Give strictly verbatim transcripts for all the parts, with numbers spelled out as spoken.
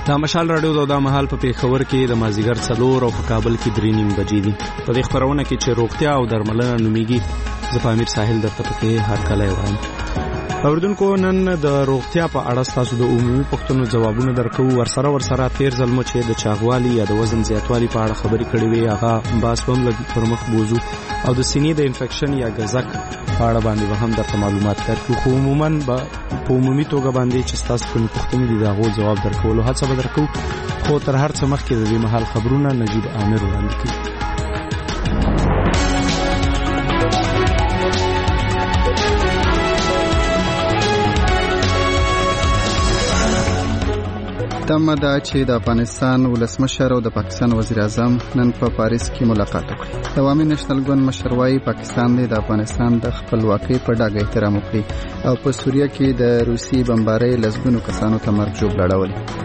دا مشال راډیو د دا مهال په پیښور کې د مازیګر څلور او په کابل کې درې نیم بجې دي. په دې خبرونه کې چې روغتیا او درملنه نومیږي، زه په امیر ساحل درته پکې هر کله وایم. اوردونکو نن د روغتیا په اړه تاسو د عمومي پوښتنو ځوابونه درکو. ورسره ورسره تیر ځل مو چې د چاغوالي یا د وزن زیاتوالي په اړه خبرې کړې وې، هغه باس هم لږ پر مخ بوزو او د سینې د انفیکشن یا غزک په اړه باندې به هم درته معلومات درکو. خو عموما به په عمومي توګه باندې چې تاسو کوم پوښتنې دي دا غو جواب درکولو هڅه به درکو. خو تر هر څه مخکې د دې مهال خبرونه نجیب عامر وړاندې کوي. تمه ده چې د افغانستان ولسمشر او د پاکستان وزیر اعظم نن په پاریس کې ملاقات وکړي. عوامي نېشنل ګوند مشر وايي پاکستان د افغانستان د خپلواکۍ په ډاګه احترام وکړي او په سوریه کې د روسي بمبارۍ لسګونو کسانو ته مرګ ژوبله اړولې.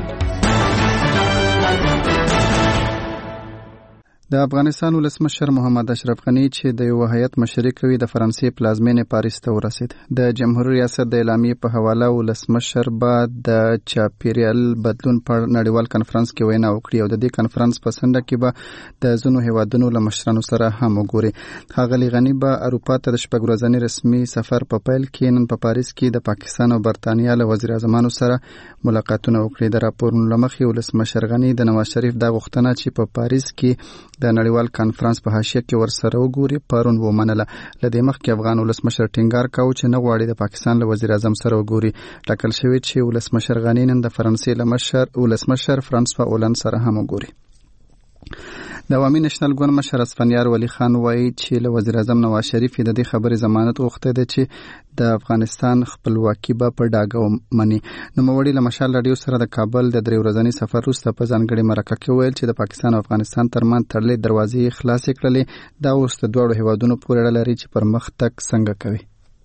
د افغانستان ولسمشر محمد اشرف غنی چې د یو هیئت مشري کوي د فرانسې پلازمینې پاریس ته ورسید. د جمهوریت ریاست د اعلامیې په حواله ولسمشر بعد د چاپیریال بدلون پر نړیوال کنفرانس کې وینا وکړي او د دې کنفرانس په سنډه کې به د ځینو هیوادونو له مشرانو سره هم وګوري. ښاغلي غنی به اروپا ته د شپږ ورځني رسمي سفر په پیل کې نن په پاریس کې د پاکستان او برتانیا له وزیر اعظمانو سره ملاقاتونه وکړي. د راپورونو له مخې ولسمشر غنی د نواز شریف دا غوښتنه چې په پاریس کې د نړیوال کانفرنس په حاشیه کې ورسره وګوري پرون ومنله. لدې مخکې افغان ولسمشر ټینګار کاوه چې نه غواړي د پاکستان له وزیر اعظم سره وګوري. ټاکل شوی چې ولسمشر غنی نن د فرانسې له مشر ولسمشر فرانسوا اولند سره هم وګوري. د عوامي نېشنل ګوند مشر اسفندیار ولی خان وایي چې له وزیر اعظم نواز شریف د دې خبرې ضمانت غوښته ده چې د افغانستان خپلواکي به په ډاګه ومني. نوموړي له مشال راډیو سره د کابل د درې ورځني سفر وروسته په ځانګړې مرکه کې ویل چې د پاکستان او افغانستان ترمنځ تړلې دروازې خلاصې کړلې. دا اوس د دواړو هیوادونو پورې اړه لري چې پر مخ تګ څنګه کوي.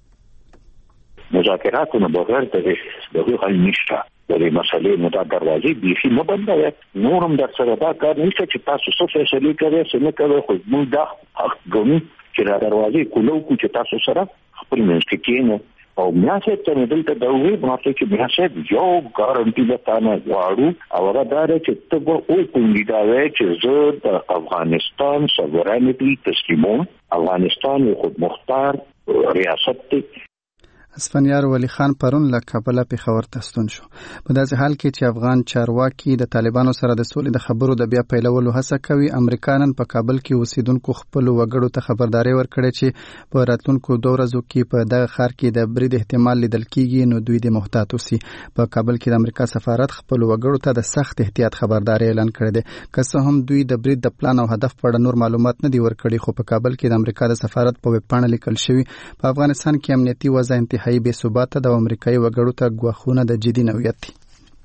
مذاکراتونه بغیر د دغه حل نشته. د دې مسلې نو دا دروازې بیخي نه بندوي. نورم در سره دا کار نشته چې تاسو څه فیصله کوي څه نه کوي، خو موږ دا حق ګڼو چې دا دروازې کولو کو چې تاسو سره خپل منځ کې کېنو او میاسه ته دلته دا وی ماته چې میاسه یو ګارانټي وتانه غواړو او هغه دا چې ته به او کومې دا وایي چې زه د افغانستان سوورنټي تسلیموم. افغانستان یو خود مختار ریاست دی. اسفندیار ولی خان پرون له کابل پېښور ته ستون شو. په داسې حال کې چې افغان چارواکي د طالبانو سره د سولې د خبرو د بیا پیلولو هڅه کوي، امریکا نن په کابل کې اوسیدونکو خپل وګړو ته خبرداري ورکړې چې په راتلونکو دوه ورځو کې په دغه ښار کې د برید احتمال لیدل کېږي، نو دوی د محتاط اوسي. په کابل کې د امریکا سفارت خپل وګړو ته د سخت احتیاط خبرداري اعلان کړې ده. که څه هم دوی د برید د پلان او هدف په اړه نور معلومات نه دي ورکړي، خو په کابل کې د امریکا د سفارت په ویب پاڼه لیکل شوی په افغانستان کې امنیتي وضع هي بې ثباته د امریکایي وګړو ته ګواښونه د جدي نوعیت دي.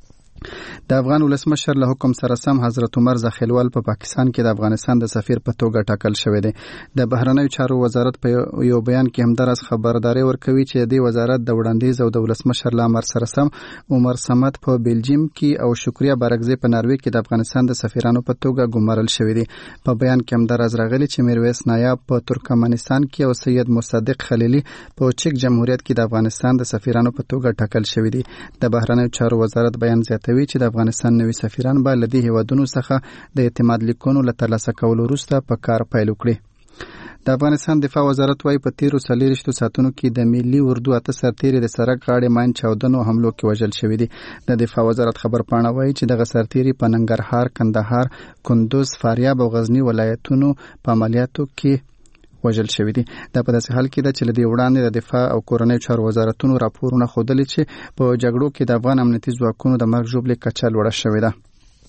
د افغان ولسمشر له حکم سره سم حضرت عمر زخیلوال په پاکستان کې د افغانستان د سفیر په توګه ټاکل شوی دی. د بهرنیو چارو وزارت په یو بیان کې همدارس خبرداري ورکوي چې د وزارت د وړاندیز او د ولسمشر له امر سره سم عمر صمد په بلجیم کې او شکریا بارګزی په ناروې کې د افغانستان د سفیرانو په توګه ګمارل شوی دی. په بیان کې همدارس راغلي چې میرویس نایاب په ترکمنستان کې او سید مصدق خلیلی په چک جمهوریت کې د افغانستان د سفیرانو په توګه ټاکل شوی دی. د بهرنیو چارو وزارت بیان زیاتوي چې د افغانستان نوي سفیران به له دې هیوادونو څخه د اعتماد لیکونو له ترلاسه کولو وروسته په کار پیل وکړي. د افغانستان دفاع وزارت وايي په تیرو څلوېښتو ساعتونو کې د ملي اردو اته سرتیري د سړک غاړې ماین چاودنو حملو کې وژل شوي دي. د دفاع وزارت خبرپاڼه وايي چې دغه سرتیري په ننګرهار، کندهار، کندوز، فاریاب او غزنی ولایتونو په عملیاتو کې وژل شوی دی. دا په داسې حال کې ده چې لدې وړاندې د دفاع او کورنیو چارو وزارتونو راپورونه ښودلي چې په جګړو کې د افغان امنیتي ځواکونو د مرګ ژوبلې کچه لوړه شوې ده.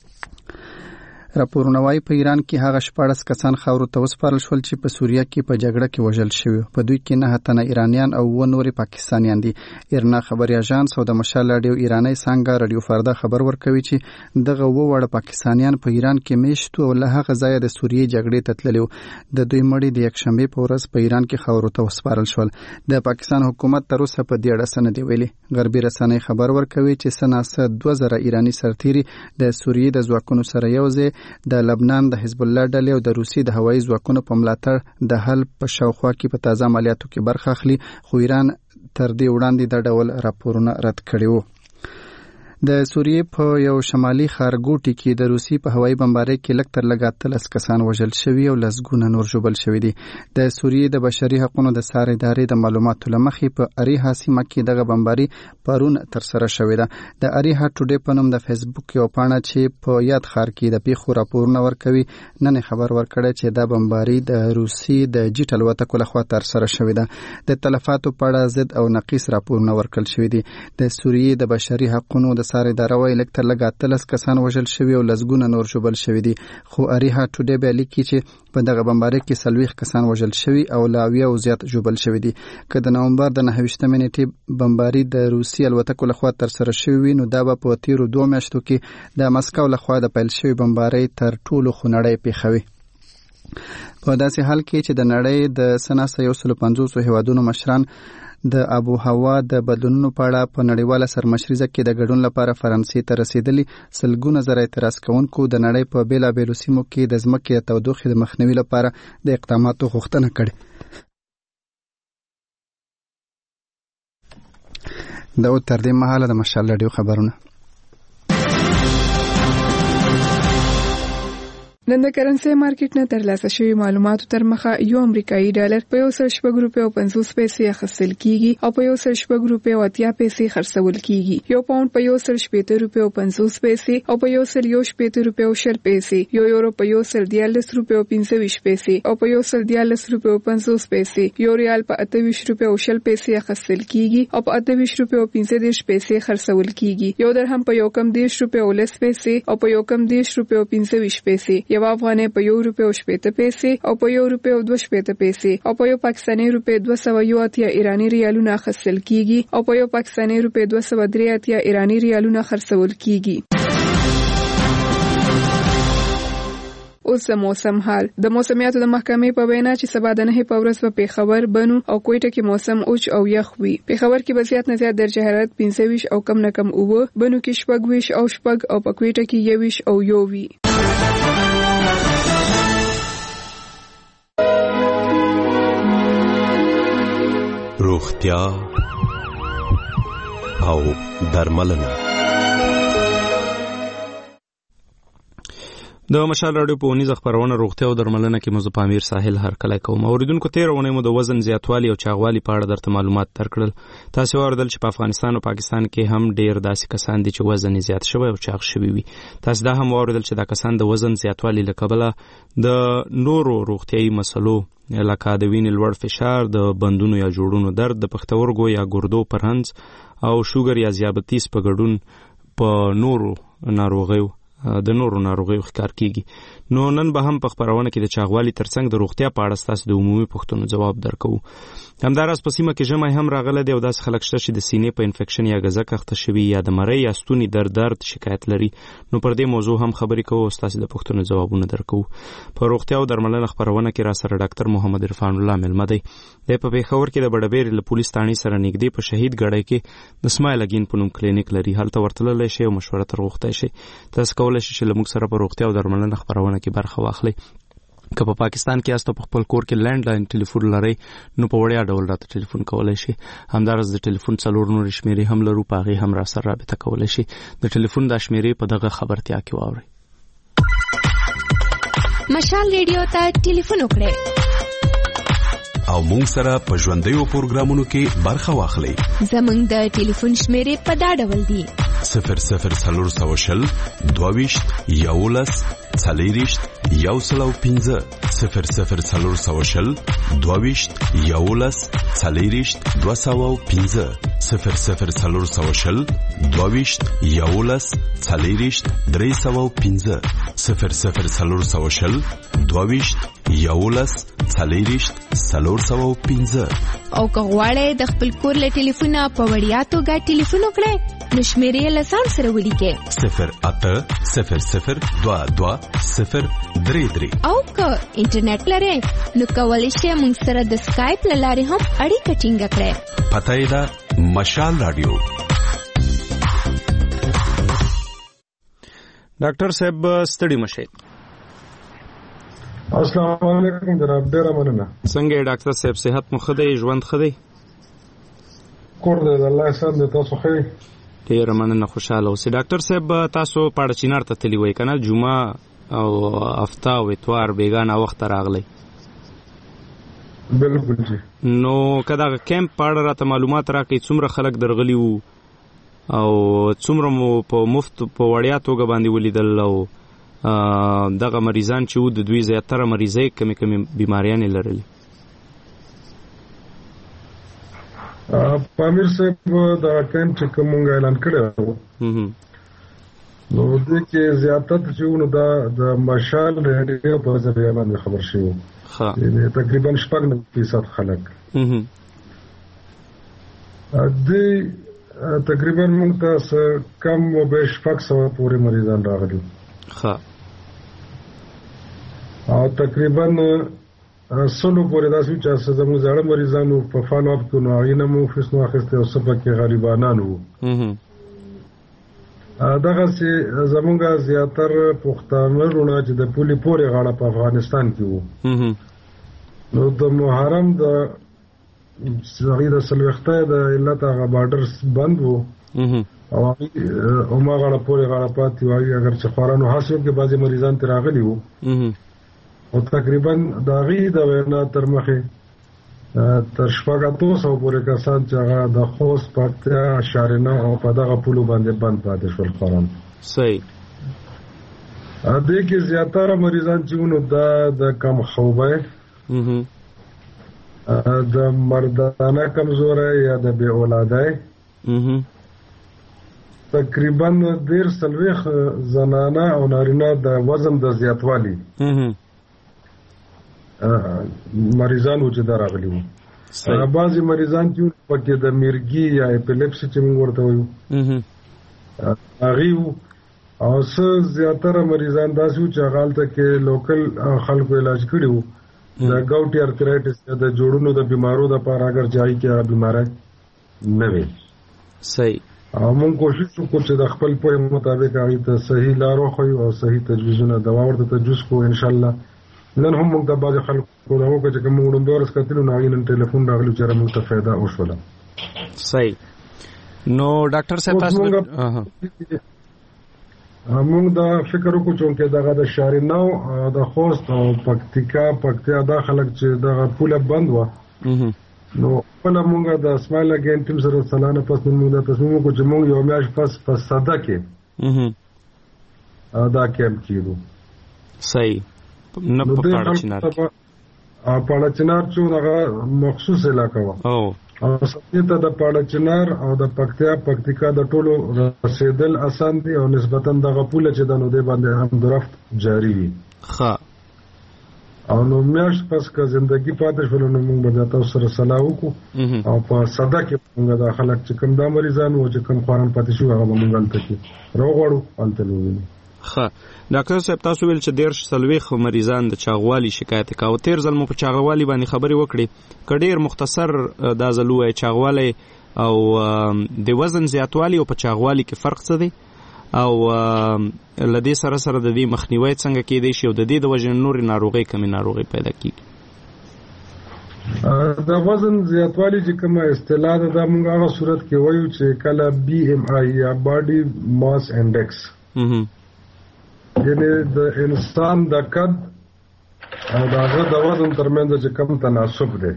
راپورونه وايي په ایران کې هغه شپاړس کسان خاورو ته وسپارل شول چې په سوریه کې په جګړه کې وژل شوي. په دوی کې نه تنه ایرانیان او و نورې پاکستانیان دي. ایرنا خبري اژانس او د مشال راډیو ایرانی څنګه راډیو فردا خبر ورکوي چې دغه و وړ پاکستانیان په ایران کې میشتو او له هغه ځایه د سوریې جګړې ته تللي. د دوی مړي د یکشنبه په ورځ په ایران کې خاورو ته وسپارل شول. د پاکستان حکومت تر اوسه په دې اړه څه نه دی ویلي. غربي رسنۍ خبر ورکوي چې سناسه دوه زره ایرانی سرتیري د سوریې د ځواکونو سره یوځای د لبنان د حزب الله ډلې او د روسي د هوایي ځواکونو په ملاتړ د حل په شاوخوا کې په تازه عملیاتو کې برخه اخلي، خو ایران تر دې وړاندې د ډول راپورونه رد کړي وو. د سوریې په یو شمالي ښارګوټي کې د روسي په هوایي بمبارۍ کې لږ تر لږه اتلس کسان وژل شوي او لسګونه نور ژوبل شوي دي. د سوریې د بشري حقوقو د څار ادارې د معلوماتو له مخې په اریحا سیمه کې دغه بمباري پرون ترسره شوې ده. د اریحا ټوډے په نوم د فیسبوک یو پاڼه چې په یاد ښار کې د پیښو راپورونه ورکوي نن خبر ورکړی چې دا بمباري د روسي د جیټ الوتکو لخوا ترسره شوې ده. د تلفاتو په اړه ضد او نقیص راپورونه ورکړل شوي دي. د سوریې د بشري حقوقو د څار اداره وايي لږ تر لږه اتلس کسان وژل شوي او لسګونه نور ژوبل شوي دي. خو اریحا ټوډے بیا لیکي چې په دغه بمبارۍ کې څلوېښت کسان وژل شوي او له اویا زیات ژوبل شوي دي. که د نومبر د نهه ویشتمې نیټې بمباري د روسي الوتکو لخوا ترسره شوې وي نو دا به په تیرو دوه میاشتو کې د مسکو لخوا د پیل شوې بمبارۍ تر ټولو خونړۍ پیښوي. په داسې حال کې چې د نړۍ د سناسه یو سلو پنځوسو هیوادونو مشران د آب و هوا د بدلونونو په اړه په نړیواله سرمشریزه کې د ګډون لپاره فرانسې ته رسیدلي، سلګونه زره اعتراض کوونکو د نړۍ په بیلابیلو سیمو کې د ځمکې د تودوخې د مخنیوي لپاره د اقداماتو غوښتنه کړې. دا و تر دې مهاله د مشال راډیو خبرونه. نن د کرنسي مارکیټ نه ترلاسه شوی معلوماتو تر مخه یو امریکایي ډالر په یو سل شپږ روپۍ او پنځوس پیسې اخیستل کیږي او په یو سل شپږ روپۍ او اتیا پیسې خرڅول کیږي. یو پاوند په یو سل شپېته روپۍ او پنځوس پیسې او په یو سل یو شپېته روپۍ او شل پیسې، یو یورو په یو سل دیارلس روپۍ او پنځه ویشت پیسې او په یو سل دیارلس روپۍ او پنځوس پیسې، یو ریال په اته ویشت روپۍ او شل پیسې اخیستل کیږي او په اته ویشت روپۍ او پنځه دېرش پیسې خرڅول کیږي. یو درهم په یو کم دېرش روپۍ او لس پیسې او په یو کم دېرش روپۍ او پنځه ویشت پیسې، یو افغانۍ په یو روپۍ او شپېته پیسې او په یو روپۍ او دوه شپېته پیسې او په یو پاکستاني روپۍ دوه سوه یو اتیا ایراني ریالونه اخیستل کیږي او په یو پاکستاني روپۍ دوه سوه درې اتیا ایراني ریالونه خرڅول کیږي. اوس د موسم حال. د موسمیاتو د محکمې په وینا چې سبا د نهه په ورځ په پیښور، بنو او کوټه کې موسم اوچ او یخ وي. پیښور کې به زیات نه زیات درجه حرارت پنځه ویشت او کم نه کم اووه، بنو کې شپږ ویشت او شپږ او په کوټه کې یو ویشت او یو وي. روغتیا او درملنه. د مشال راډیو په ونیزه خبرونه روغتیا او درملنه کې موضوع پامیر ساحل هر کله کوم. اوریدونکو تیر ونه مو د وزن زیاتوالی او چاغوالی په اړه درته معلومات درکړل. تاسو اوریدل چې په افغانستان او پاکستان کې هم ډیر داسې کسان دي چې وزن زیات شوی او چاغ شوی وي. تاسو دا هم اوریدل چې دا کسان د وزن زیاتوالی له کبله د نورو روغتیايي مسلو لکه د وینې لوړ فشار، د بندونو یا جوړونو درد، د پښتورګو یا ګردو پرهنځ او شوګر یا ذیابیطس په ګډون په نورو ناروغیو د نورو ناروغیو ښکار کیږي. نو نن به هم په خبرونه کې د چاغوالي ترڅنګ د روغتیا په اړه ستاسو د عمومي پوښتنو جواب درکو. همداراز په سیمه کې ژمی هم راغلی دی او داسې خلک شته چې د سینې په انفیکشن یا ګزه کښته شوي یا د مرۍ یا ستوني درد درد شکایت لري. نو پر دې موضوع هم خبرې کوو او ستاسو د پوښتنو جوابونه درکو. په روغتیا او درملنه خبرونه کې را سره ډاکټر محمد عرفان الله ملمه دی. د په پیښور کې د بډبېر له پولیس ثانې سره نږدې په شهید ګړی کې د سمایل اگین په نوم کلینیک لري. هلته ورتللی شئ او مشوره تر غوښتی شئ. تاسو کولی شئ چې له موږ سره په روغتیا او درملنه خبرونه کې برخه واخلئ. که په پاکستان کې یاست او په خپل کور کې لینډ لاین ټلیفون لرئ نو په وړیا ډول راته ټلیفون کولی شئ. همداراز د ټلیفون څلور نورې شمېرې هم لرو، په هغې هم را سره رابطه کولی شئ. د ټلیفون دا شمېرې په دغه خبرتیا کې واورئ. مشال ریډیو ته ټلیفون وکړئ او مونږ سره په ژوندیو پروګرامونو کې برخه واخلئ. زمونږ د ټلیفون شمېرې په دا ډول دي: صفر صفر څلور سوه شل دوه ویشت یولس څلېرویشت یو سل او پنځه، صفر صفر څلور سوه شل دوه ویشت یولس څلېرویشت دوه سوه او پنځه، صفر صفر څلور سوه شل دوه ویشت یولس څلېرویشت درې سوه او پنځه، صفر صفر څلور سوه شل دوه ویشت یولس څلېرویشت څلور سوه او پنځه. او که غواړئ د خپل کور له ټلیفونه په وړیا توګه ټلیفون وکړئ نو شمېرې له ځان سره ولیکئ: صفر اته صفر صفر دوه دوه صفر درې درې. او که انټرنیټ لرئ نو کولی شئ موږ سره د سکایپ له لارې هم اړیکه ټینګه کړئ. پته یې ده مشال راډیو. ډاکټر صاحب ستړي مشئ. السلام علیکم جناب، ډیره مننه. څنګه ډاکټر صاحب، صحت مو ښه دی؟ ژوند ښه دی؟ کور دی، الله احسان دی. تاسو ښه؟ ډیر مننه خوشاله اوسئ. ډاکټر صاحب تاسو پاړه چینار ته تللی وای کنه جمعه او هفته او اتوار بیگانه وخت راغلی. بالکل جی. نو کدا کیمپ پاړه راته معلومات راکړي څومره خلک درغلی وو او څومره مو په مفت په وړیا توګه باندې ولیدل او دغه مریضان چې وو د دوی زیاتره مریضۍ کمی کمی بیماریانې لرلې؟ پامیر صاحب دا کیمپ چې کوم اعلان کړی و نو دې کې زیاتت چې ونه دا د مشال ریډیو په ذریعہ باندې خبر شوی ها تقریبا شپږ نه فیصد خلک دې تقریبا موږ ته کم و به شپږ سوه پورې مریضان راغلي ها او تقریبا سلو پورې داسې چې زموږ زړه مریضانو په فالو اپ کې نو هغې نه مو فیس نو اخیستی او څه پکې غریبانان وو. دغسې زموږ زیاتر پښتانه وروڼه چې د پولې پورې غاړه په افغانستان کې وو نو د محرم د هغې د څلوېښته د علت هغه باډر بند وو او هغې عما غاړه پورې غاړه پاتې وو. هغې اگر چې خورا نو هسې هم کې بعضې مریضان ترې راغلي وو او تقریبا د هغې د وینا تر مخې تر شپږ اتو سوو پورې کسان چې هغه د خوست پکتیا شارنه او په دغه پولو باندې بند پاتې شول خورا. صحیح. دې کې زیاتره مریضان چې ونو دا د کم خوبی د مردانه کمزوری یا د بې اولادی تقریبا دېر څلوېښت زنانه او نارینه د وزن د زیاتوالي مریضان وو چې دا راغلي وو. بعضې مریضان چې پکې د میرګي یا اپیلیپسي چې موږ ورته وایو هغې وو او څه زیاتره مریضان داسې وو چې هغه هلته کې لوکل خلکو علاج کړي وو د ګاوټي ارترایټس یا د جوړونو د بیمارو دپاره اگر چې هغې کې هغه بیماری نه وي. صحیح. او موږ کوشش وکړو چې د خپل پوهې مطابق هغې ته صحیح لار وښیو او صحیح تجویزونه دوا ورته تجویز کړو. انشاءالله نن هم موږ د بعضې خلکو دا وکړه چې که موږ ړومبی ورځ کتلو نو هغې نن ټلیفون راغلي چې موږ ته فایده وشوله. صحیح. نو ډاکټر صاحب تاسو موږ دا فکر وکړو چې دغه د شارنه او د خوست او پکتیکا پکتیا دا خلک چې دغه پوله بند وه نو خپله موږ د اسماعیل اګین ټیم سره سلانه پس موږ دا تصمیم وکړو چې موږ یو میاشت پس په صده کې دا کیمپ کېږو. صحیح. نه په پاړه چنار کې پاړه چنار چې هغه مخصوص علاقه وه او سمې ته د پاړه چنار او د پکتیا پکتیکا د ټولو رسېدل اسان دي او نسبتا دغه پوله چې ده نو دی باندې هم درفت جاري وي ښه او نو میاشت پس که زندګي پاتې شول نو موږ به تاسو سره صلاح وکړو او په صده کې موږ دا خلک چې کوم دا مریضان وو چې کوم خواران پاتې شوي هغه به موږ هلته کې راوغواړو هلته ووینو. ښه ډاکټر صاحب تاسو ویل چې دېرش څلوېښت مریضان د چاغوالي شکایت یې کاوه. تېر ځل مو په چاغوالي باندې خبرې وکړې که ډېر مختصر دا ځل ووایي چاغوالی او د وزن زیاتوالي او په چاغوالي کې فرق څه دی او له دې سره سره د دې مخنیوی څنګه کېدی شي او د دې د وجې نه نورې ناروغۍ کمې ناروغۍ پیدا کېږي؟ د وزن زیاتوالي چې کومه اصطلاح ده دا موږ هغه صورت کې وایو چې کله بي ایم آی یا باډي ماس انډیکس یعنې د انسان د قد او د هغه د وزن ترمنځ چې کوم تناسب دی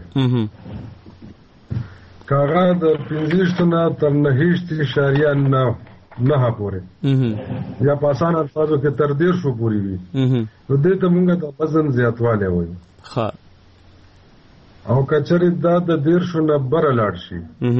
که هغه د پنځه نه تر نهه اعشاریه نه نهه پورې یا په اسان الفاظو کې تر دېرشو پورې وي نو دې ته موږ د وزن زیاتوالی وایو. او که چېرې دا د دېرشو نه بره لاړ شي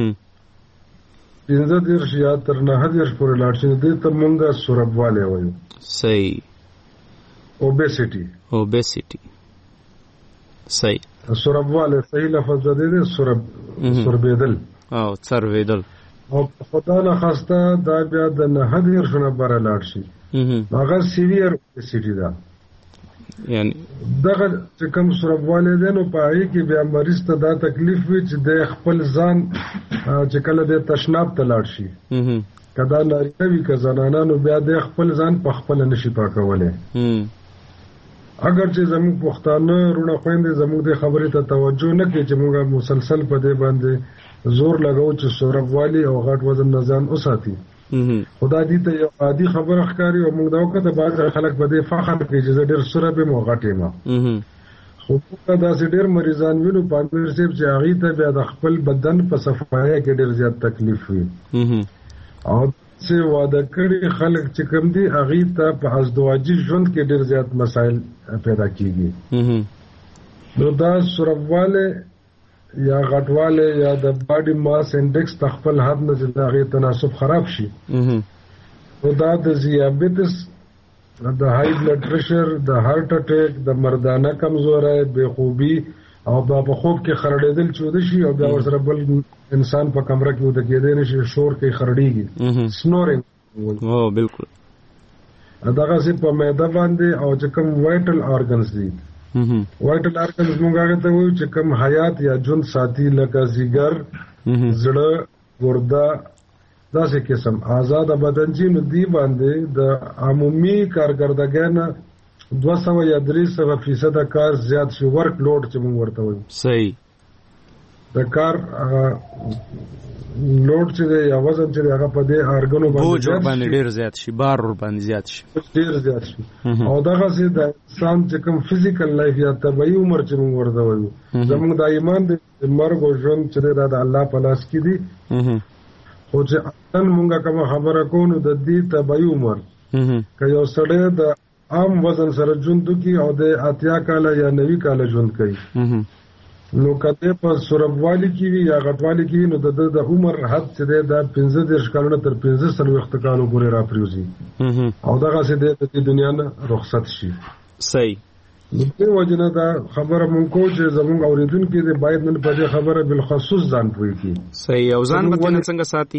پنځه دېرش یا تر نهه دېرش پورې لاړ شي نو دې ته موږ سوربوالی وایو. صحیح. اوبیسیټي اوبیسیټي صحیح. سوربوالی صحیح لفظ د دې دی سورب سوربېدل او څروېدل او خدا نه خواسته دا بیا د نهه دېرشو نه بره لاړ شي هغه سیویر اوبیسیټي ده. یعنی دغه چې کوم سوربوالی دی نو په هغې کې بیا مریض ته دا تکلیف وي چې د خپل ځان چې کله د تشناب ته لاړ شي که دا نارینه وي که زنانه نو بیا د خپل ځان په خپله نشي پاکولی. اگر چې زموږ پښتانه وروڼه خویندې زموږ دې خبرې ته توجه نه کړي چې موږ مسلسل په دې باندې زور لګو چې سوربوالی او غټ وزن نه ځان وساتي خدای دې ته یو عادي خبره ښکاري او موږ دا وکړه بعض خلک په دې فخر کوي چې ډېر سره به مو غټې ما خو دا داسې ډېر مریضان وینو په امیر صاحب چې هغې ته بیا د خپل بدن په صفایه کې ډېر زیات تکلیف وي او چې واده کړي خلک چې کوم دي هغې ته په ازدواجي ژوند کې ډېر زیات مسایل پیدا کېږي نو دا سوربواله یا غټواله یا د باډي ماس انډیکس د خپل حد نه چې د هغې تناسب خراب شي نو دا د ذیابیطس د های بلډ پریشر د هارت اٹیک د مردانه کمزوري بے خوبي او په خوب کې خرړېدل چوده شي او بیا ورسره بل انسان په کمره کې وده کېدی نشي شور کې خرړېږي سنورینګ او بالکل دغه سي په معده باندې او چې کوم وایټل آرګنز دي وایټل آرګنز موږ هغه ته وایو چې کوم حیات یا ژوند ساتي لکه ځیګر زړه ګرده داسې قسم آزاد بدن چې نو دی باندې د عمومي کارګردګۍ نه دوه سوه یا درې سوه فیصده کار زیات شي ورک لوډ چې موږ ورته وایو صحیح د کار لوډ چې دی یا وزن چې دی هغه په دې ارګنو باندې ډېر زیات شي بار ور باندې زیات شي ډېر زیات شي او دغسې د انسان چې کوم فزیکل لایف یا طبیعي عمر چې موږ ورته وایو زموږ د ایمان د مرګ او ژوند چې دی دا د الله په لاس کې دي خو چې اصلا مونږه کومه خبره کوو نو د دې طبیعي عمر که یو سړی د عام وزن سره ژوند وکړي او د اتیا کاله یا نوي کاله ژوند کوي نو که دی په سوربوالي کې وي یا غټوالي کې وي نو د ده د عمر حد چې دی دا پنځه دېرش کالونه تر پنځه څلوېښت کالو پورې راپرېوځي او دغسې دی د دې دنیا نه رخصت شي صحیح د دې وجې نه دا خبره مونږ کوو چې زموږ اورېدونکي دی باید نن په دې خبره بالخصوص ځان پوه کړي صحیح او ځان به ترې څنګه ساتي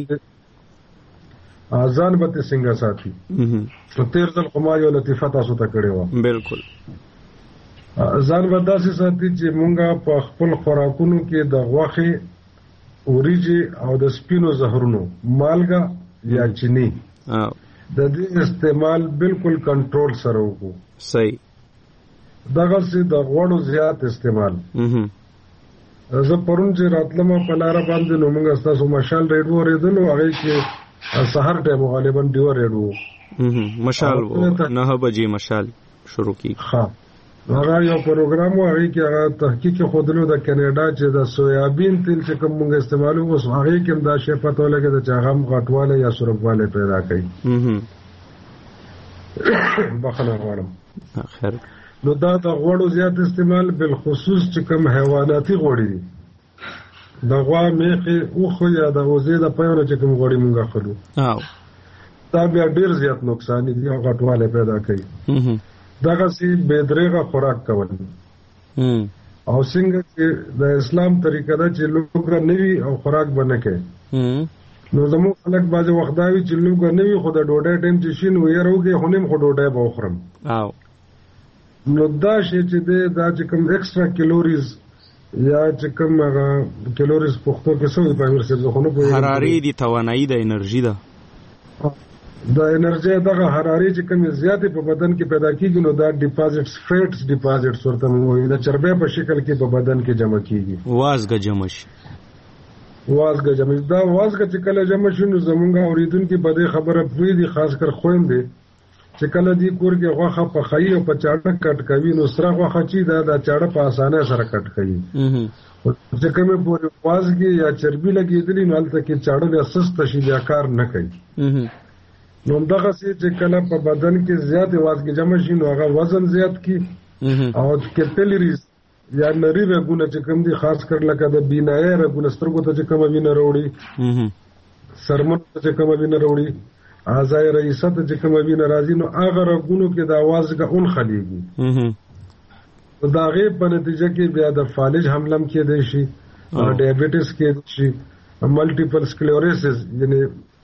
ځان به ترې څنګه ساتي تېر ځل خو ما یو لطیفه تاسو ته کړې وه بلکل ځان به داسې ساتي چې مونږ په خپل خوراکونو کې د غوښې وریجې او د سپینو زهرونو مالګه یا چینی د دې استعمال بالکل کنټرول سره وکړو صحیح دغسې د غوړو زیات استعمال زه پرون چې راتلم په لاره باندې نو موږ ستاسو مشال ریډیو اورېدلو هغې کې سهار ټایم غالبا ډیوه ریډیو مشال و نهه بجې مشال شروع کېږي ښه هغه یو پروګرام و هغې کې هغه تحقیق یې ښودلو د کینیډا چې د سویابین تیل چې کوم موږ استعمالوو اوس هغې کې هم دا شی پته ولګېده چې هغه هم غټوالی یا سوربوالی پیدا کوي بخښنه غواړم خیر نو دا د غوړو زیات استعمال بالخصوص چې کوم حیواناتي غوړي دي د غوا میخې اوښو یا د وزې د پیونه چې کوم غوړي موږ اخلو دا بیا ډېر زیات نقصان دي او غټوالی پیدا کوي دغسې بې درېغه خوراک کول او څنګه چې د اسلام طریقه ده چې لوږه نه وي او خوراک به نه کوي نو زموږ خلک بعضې وخت دا وي چې لوږه نه وي خو د ډوډۍ ټایم چې شي نو یاره وکړې خو نیم خو ډوډۍ به وخورم نو دا شی چې دی دا چې کوم ایکسټرا کیلوریز یا چې کوم هغه کیلوریز پښتو کې څه وایي په امیر صاحب زه خو نه پوهېږم حراري دي توانایي د انرژي ده د انرژي دغه حراري چې کومې زیاتې په بدن کې پیدا کېږي نو دا ډیپازټس فیټس ډیپازټس ورته موږ وایو د چربۍ په شکل کې په بدن کې جمع کېږي وازګه جمع شي وازګه جمع دا وازګه چې کله جمع شي نو زمونږ اورېدونکي په دې خبره پوهې دي خاص کر خویندې چې کله دې کور کې غوښه پخوي او په چاړه کټ کوي نو سره غوښه چې دا د چاړه په اسانه سره کټ کوي چې کومې پورې وازګې یا چربي لګېدلي نو هلته کې چاړه بیا سسته شي بیا کار نه کوي نو همدغسې چې کله په بدن کې زیاتې وازګې جمع شي نو هغه وزن زیات کړي او کیپیلریز یا نري رګونه چې کوم دي خاص کر لکه د بینایي رګونه سترګو ته چې کومه وینه راوړي سرمنو ته چې کومه وینه راوړي اعضای رئیسه ته چې کومه وینه راځي نو هغه رګونو کې دا وازګه اونخلیږي نو د هغې په نتیجه کې بیا د فالج حمله هم کېدی شي ډایبټیس کېدی شي ملټیپل سکلیوریسس یعنې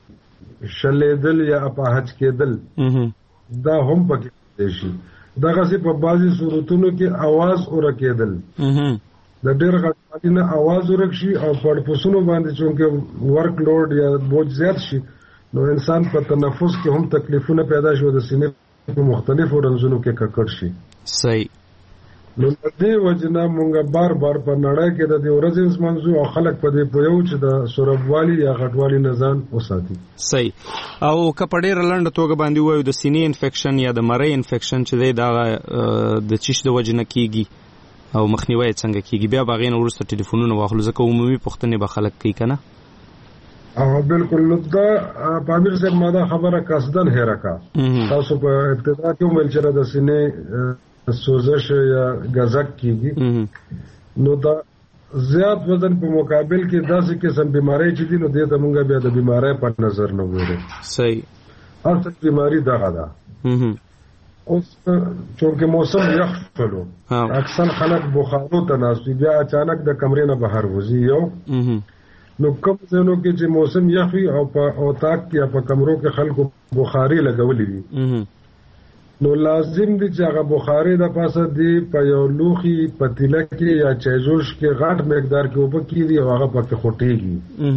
شلیدل یا اپاهج کېدل دا هم پکې کېدی شي دغسې په بعضې صورتونو کې اواز ورکېدل د ډېر غټوالي نه اواز ورک شي او پړپوسونو باندې چونکې ورک لوډ یا بوج زیات شي نو انسان په تنفس کې هم تکلیفونه پیدا شي او د سینې په مختلفو رنځونو کې ککړ شي صحیح نو د دې وجې نه مونږ بار بار په نړۍ کې د دې ورځې لمانځو او خلک په دې پوهیو چې د سوربوالي یا غټوالي نه ځان وساتي صحیح او کپړې رلند توګه باندې وایو د سینې انفیکشن یا د مری انفیکشن چې دی دا د چیش د وجه نه کیږي او مخنیوي څنګه کیږي بیا باغې نه ورسته ټلیفونونه واخلو ځکه عمومي پوښتنې به خلک کوي کنه. او بالکل نو دا پامیر صاحب ما دا خبره قصدن هېره کا تاسو په ابتدا کې ویل چې د سینې سوزش یا غزک کیږي نو دا زیات وزن په مقابل کې داسې قسم بیماری چې دي نو دې ته مونږ بیا د بیماری په نظر نه ګورو. صحیح. اصل بیماری دغه ده. اوس چونکه موسم یخ شلو اکثر خلک بخارو ته ناست بیا اچانک د کمرې نه بهر وځي یو نو کوم ځینو کې چې موسم یخ وي او په اوتاق کې یا په کمرو کې خلکو بخاري لګولې وي نو لازم دي چې هغه بخاري د پاسه دی په یو لوخي پتیله کې یا چایجوش کې غټ مقدار کې اوبه کیږي او هغه پکې خوټيږي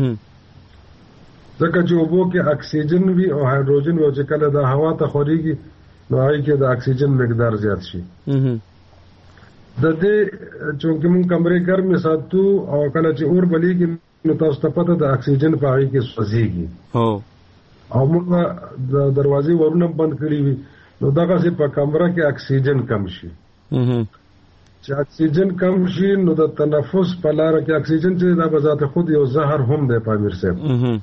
ځکه چې اوبو کې اکسیجن وي او هایدروجن او چې کله د هوا ته خوريږي نو هغه کې د اکسیجن مقدار زیات شي. د دې چونکه موږ کمرې ګرمې ساتو او کله چې اور بلیږي نو تاسو ته پته د اکسیجن په هغه کې سوځيږي او موږ د دروازې ورونه بند کړی وي نو دغه چې په کمره کې اکسیجن کم شي چې اکسیجن کم شي نو د تنفس په لار کې اکسیجن چې د بذات خود یو زهر هم دی پامیر صاحب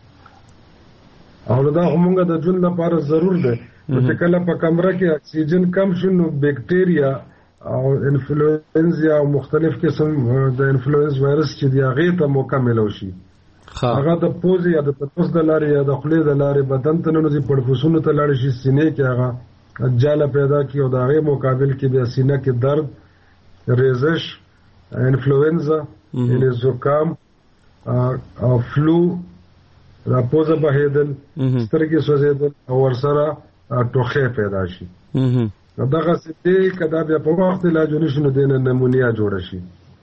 او دا همغه د ژوند لپاره ضرور دی چې کله په کمره کې اکسیجن کم شي نو بکټیریا او انفلوئنزا او مختلف قسم د انفلوئنز وایرس چې دی هغه ته مکمل وشي هغه د پوز یا د تنفس د لارې یا د خولې د لارې بدن ته نه نوځي پړپوسونو ته لاړ شي سینې کې هغه جاله پیدا کی او د هغه مقابل کې بیا سینه کې درد ریزش انفلوئنزا یعنی زکام او فلو را پوزه بهیدل سترګې سوځیدل او ورسره ټوخه پیدا شي دغه ستې کدا بیا په وخت علاج نشو نه دینه نمونیا جوړ شي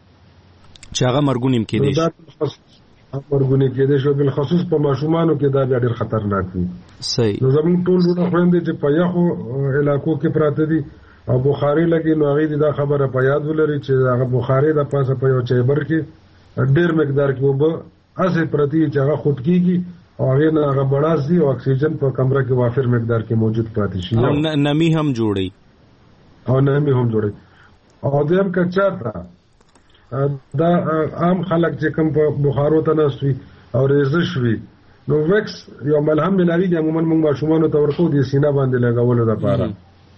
چې هغه مرګونیم کې دي مرګونی کې دي شو بل خصوص په ماشومانو کې دا ډېر خطرناک وي. صحیح. نو زموږ ټول ونه خويندې چې په یخو علاقو کې پراته دي او بخاري لګي نو هغه دا خبره په یاد ولري چې هغه بخاري د پاسه په یو چایبر کې ډېر مقدار کې وب اسه پرتی چې هغه خود کیږي او هغه نه هغه بڑاسي او اکسیجن په کمره کې وافر مقدار کې موجود پاتې شي او نمی هم جوړي او نمی هم جوړي او دیم کچا تا دا عام خلک چې کوم په بخارو ته نسوي او ریزش وي نو وکس یو ملهم ملاوي عموما موږ ماشومانو ته ورکو دي سینه باندې لګولو لپاره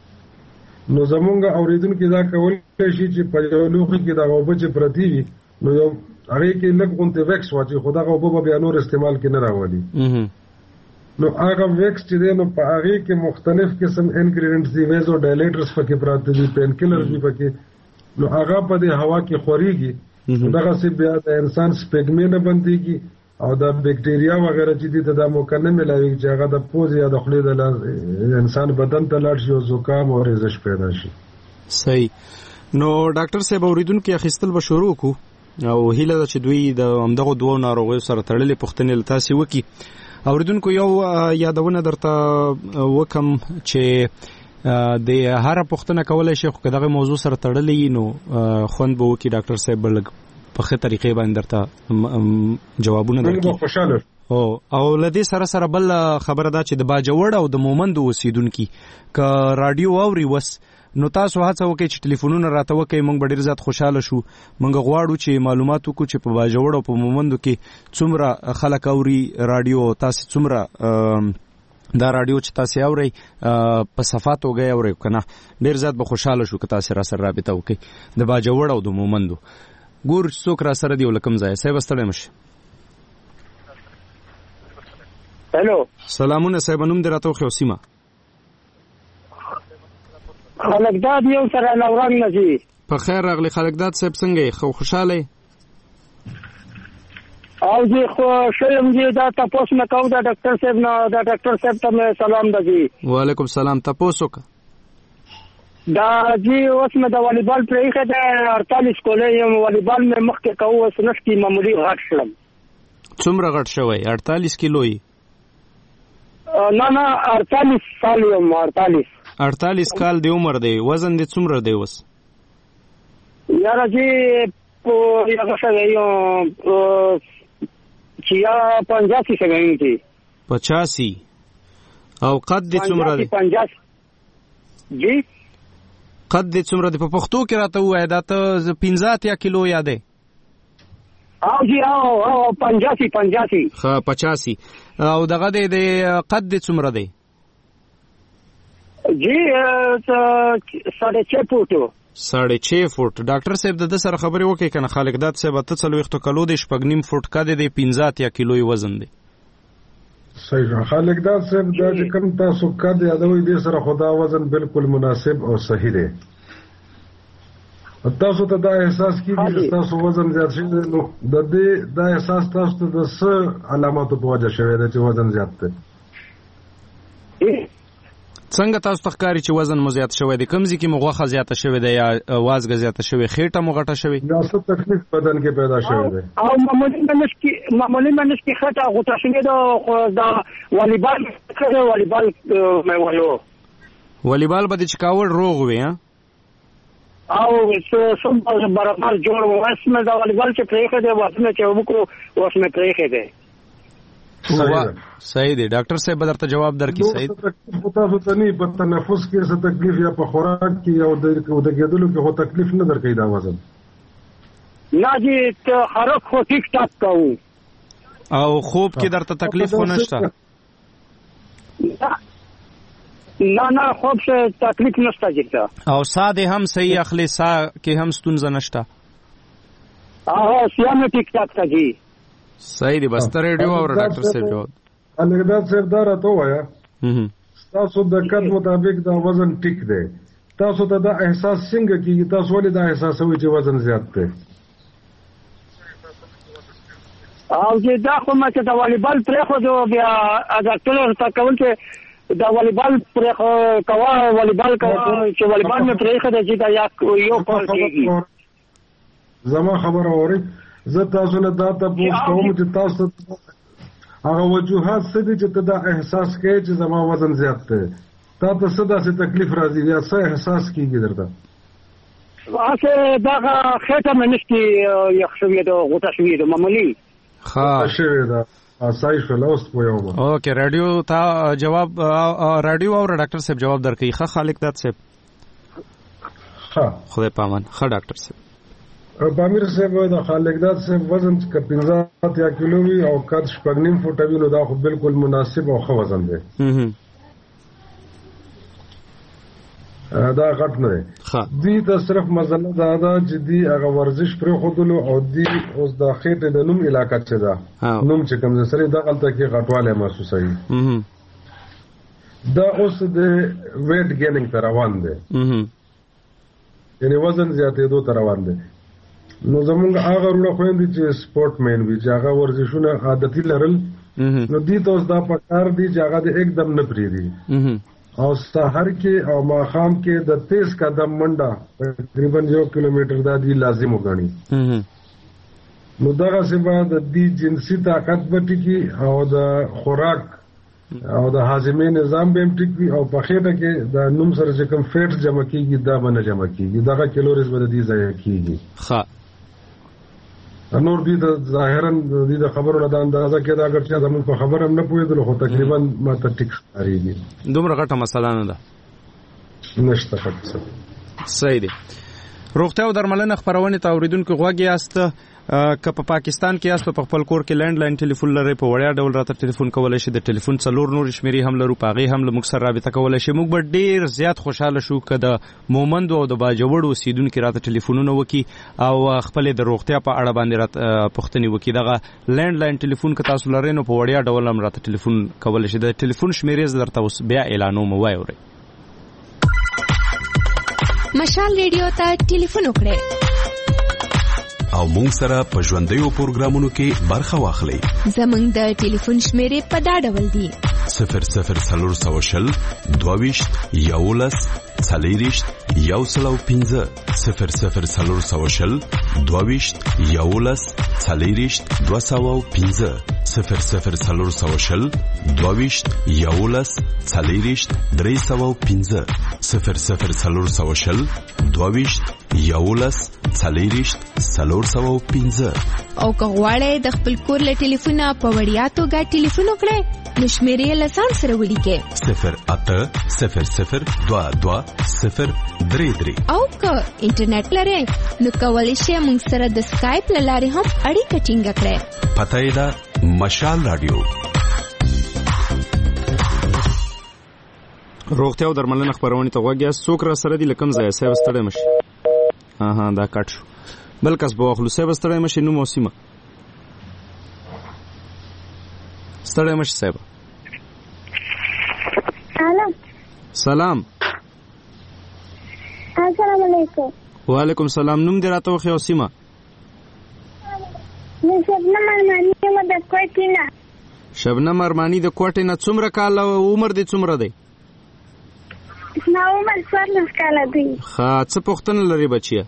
نو زمونږ اوریدونکو دا کول شي چې په یو لوخي کې دا غوبه چې پرتی وي نو یو هغه کې لږ غونته وکس واچي خدا غوبه به نور استعمال کې نه راوړي نو هغه وکس چې دی نو په هغه کې مختلف قسم انګریډینټس دي ویزو ډایلیټرز پکې پراته دي پین کیلرز دي پکې نو هغه په دې هوا کې خوريږي دغه څه بیا د انسان سپګمې نه بنديږي او د بکټیریا وغیرہ چې دي ته مکنه ملایي چې هغه د پوز یا د خولې د انسان بدن ته لاړ شي او زکام او ریزش پیدا شي. صحیح. نو ډاکټر صاحب اوریدونکو اخیستل به شروع کو او هیله ده چې دوی د همدغه دوه ناروغیو سره تړلې پوښتنې لتاسي وکي. اوریدونکو یو یادونه درته وکم چې د هر پوښتنه کولای شي خو دغه موضوع سره تړلې نو خوند به وکي ډاکټر صاحب بل په خه طریقې باندې درته جوابونه درکړي او او لدې سره سره بل خبره ده چې د باجوړ او د مومند اوسیدونکو ک رادیو اوري وس نو تاسو هڅه وکړئ چې ټلیفونونه راته وکړئ موږ ډېر زیات خوشاله شو موږ غواړو چې معلومات وکړو چې په باجوړ او په مومندو کې څومره خلک اوري رادیو تاسو څومره دا رادیو چې تاسو اورئ په صفات وګي اورئ کنه ډیر زیات به خوشاله شو که تاسو را سره رابطه وکړئ د باجوړ او د مومندو ګور څوک را سره دی ولکم ځای صاحب ستړی مشه. هلو سلامونه صاحب نوم دراته خو سیمه خلقداد یو سره نوران نشي په خیر راغلی خلقداد صاحب څنګه خو خوشاله او زه خو شلم دې دا تاسو نه کوم دا ډاکټر صاحب نه دا ډاکټر صاحب ته سلام دجی. وعلیکم السلام تاسو کا دا جی اوس مې د والیبال پرېخه د اړتالیس کولې یم والیبال مې مخکې کوو اوس نشتی معمولی غټ شلم. څومره غټ شوی اړتالیس کیلو یې؟ نه نه اړتالیس سال یم اړتالیس اړتالیس کال دی عمر دی وزن دې څومره دی اوس؟ یاره جی په یو څه یو چې یا پنځاسي څنګه دی پچاسی او قد دې څومره دی؟ پنځاس. جی قد دې څومره دی؟ په پښتو کې راته ووایه. دا ته پنځه اتیا کیلو یادې؟ او جی او او پنځاسي پنځاسي. ښه پچاسي. او دغه دې د قد دې څومره دی؟ جی ساڑھے چھ فوټو. ساڑھے چھ فوټ. ډاکټر صاحب د ده سره خبرې وکړئ که نه؟ خالق داد صاحب اته څلوېښتو کلو دی، شپږ نیم فوټ قد دی، پنځه اتیا کیلو یې وزن دی. صحیح. خالق داد صاحب دا چې کوم تاسو قد یادوئ دې سره خو دا وزن بالکل مناسب او صحیح دی. تاسو ته دا احساس کیږي چې تاسو وزن زیات شوی دی، نو د دې دا احساس تاسو ته د څه علاماتو په وجه شوی دی چې وزن زیات دی؟ څنګه تاسو ته ښکاري چې وزن مو زیات شوی دی؟ کوم ځای کې مو غوښه زیاته شوې ده یا وازګه زیاته شوې، خېټه مو غټه شوې؟ یا څه تکلیف بدن کې پیدا شوی دی؟ او معمولی منش کې معمولی منش کې خټه غوټه شوې ده. خو دا والیبال کړو، والیبال مې وایو. والیبال به دې چې کاوړ روغ وي ها؟ او سم برابر جوړ و. اسمه دا والیبال چې پرېښه دی، واسمه چې وکړو واسمه پرېښه دی. صحیح دی. ډاکټر صاحب به درته جواب درکړي. صحیح. تاسو ته نه په تنفس کې څه تکلیف یا په خوراک کې او د کېدلو کې خو تکلیف نه درکوي دا وزن؟ نه جی حرک خو ټیک ټاک کوو. او خوب کې درته تکلیف خو نشته؟ نه نه خوب څه تکلیف نشته جته. او ساه دې هم صحیح اخلي؟ ساه کې هم ستونزه نشته؟ او ساه مې ټیک ټاک تا جی. صحیح دی. بس ته ریډیو او ډاکټر صاحب جواب. الګداد صاحب دا راته وایه تاسو د قد مطابق دا وزن ټیک دی، تاسو ته دا احساس څنګه کیږي؟ تاسو ولې دا احساسوئ چې وزن زیات دی؟ او چې دا خو ما چې د والیبال پرېښودو بیا ډاکټر ته کول چې دا والیبال پرېښو کوه والیبال کوه چې والیبال مې پرېښودی چې دا یو کال کېږي. زما خبره اورئ، زه تاسو نه دا تپوس کوم چې تاسو هغه وجوهات څه دي چې ته دا احساس کوې چې زما وزن زیات دی؟ تا ته څه داسې تکلیف راځي یا څه احساس کېږي درته؟ هسې دغه خېټه مې نشکې یخ شوې ده، غوټه شوې ده معمولي. ښه شوې ده. صحیح شول. اوس پوهېږم. اوکې راډیو ته جواب راډیو او ډاکټر صاحب جواب درکوي. ښه خالق داد صاحب. ښه خدای پامان. ښه ډاکټر صاحب. پامیر صاحب د خالق داد صاحب وزن که پنځه اتیا کیلو وي او قد شپږ نیم فوټه وي نو دا خو بالکل مناسب او ښه وزن دی. دا غټ نه دی. دوی ته صرف مسله دا ده چې دوی هغه ورزش پرېښودلو او دوی اوس د خېټې د نوم علاقه چې ده نوم چې کوم ځای سره دغلته کې غټوالی محسوسوي. دا اوس د ویټ ګیننګ ته روان دی، یعنې وزن زیاتېدو ته روان دی. نو زمونږ هغه وروڼه خویندې چې سپورټ مین وي چې هغه ورزشونه عادتي لرل نو دوی ته اوس دا پکار دي چې هغه د एकदम نه پرېږدي او سحر کې او ماښام کې د تیز قدم منډه تقریبا یو کیلومتر دا دوی لازم وګڼي. نو دغسې به د دې جنسي طاقت به ټیکي او د خوراک او د هاضمې نظام به هم ټیک وي او په خېټه کې د نوم سره چې کوم فیټ جمع کېږي دا به نه جمع کېږي، دغه کیلوریز به د دې ضایع کېږي. ښه نور دوی د ظاهرا دوی د خبرو نه د اندازه کېده اگر چې زموږ په خبره هم نه پوهېدلو خو تقریبا ماته ټیک ښکارېږي. دومره غټه مسله نه ده. نشته ښه. صحیح دی. روغتیا او درملنه خپرونې ته اورېدونکو غوږ یاست. که په پاکستان کې یاست په خپل کور کې لینډ لاین ټلیفون لرئ په وړیا ډول راته ټلیفون کولی شي. د ټلیفون څلور نورې شمېرې هم لرو، په هغې هم له موږ سره رابطه کولی شي. موږ به ډېر زیات خوشحاله شو که د مومندو او د باجوړو اوسېدونکي راته ټلیفونونه وکړي او خپلې د روغتیا په اړه باندې راته پوښتنې وکړي. دغه لینډ لاین ټلیفون که تاسو لرئ نو په وړیا ډول هم راته ټلیفون کولی شي. د ټلیفون شمېرې زه درته اوس بیا اعلانوم، واورئ. مشال ریډیو ته ټلیفون وکړئ او مونږ سره په ژوندیو پروګرامونو کې برخه واخلئ. زمونږ د ټلیفون شمیرې په دا ډول دي: صفر صفر څلور سوه شل دوه ویشت یولس څلېرویشت یو سل او پنځه صفر صفر څلور سوه شل دوه ویشت یولس څلېرویشت دوه سوه او پنځه صفر صفر څلور سوه شل دوه ویشت یولس څلېرویشت درې سوه او پنځه صفر صفر څلور سوه شل دوه ویشت یولس څلېرویشت څلور سوه او پنځه. او که غواړئ د خپل کور له ټلیفونه په وړیا توګه ټلیفون وکړئ نشمیرې لسان سره ولیکې صفر اته صفر صفر دوه دوه صفر درې درې. او که انټرنیټ لرئ نو کولی شئ موږ سره د سکایپ له لارې هم اړیکه ټینګه کړئ. پته یې ده مشال رادیو. روغتیا او درملنه خبرونه ته وګیا څوک را سره دي لکم ځای سه وستړی مشي. ها ها دا کټ شو. بل کس به خپل سه وستړی مشي نو موسمه ستړی مشي صاحب. سلام سلام السلام علیکم. وعلیکم سلام. نوم دې راته وخی او سیمه؟ نو شبنم ارمانی یم د کوټې نه. شبنم ارمانی د کوټې نه. څومره کال او عمر دې څومره دی؟ ما عمر څوارلس کاله دی. ښه څه پوښتنه لري بچیه؟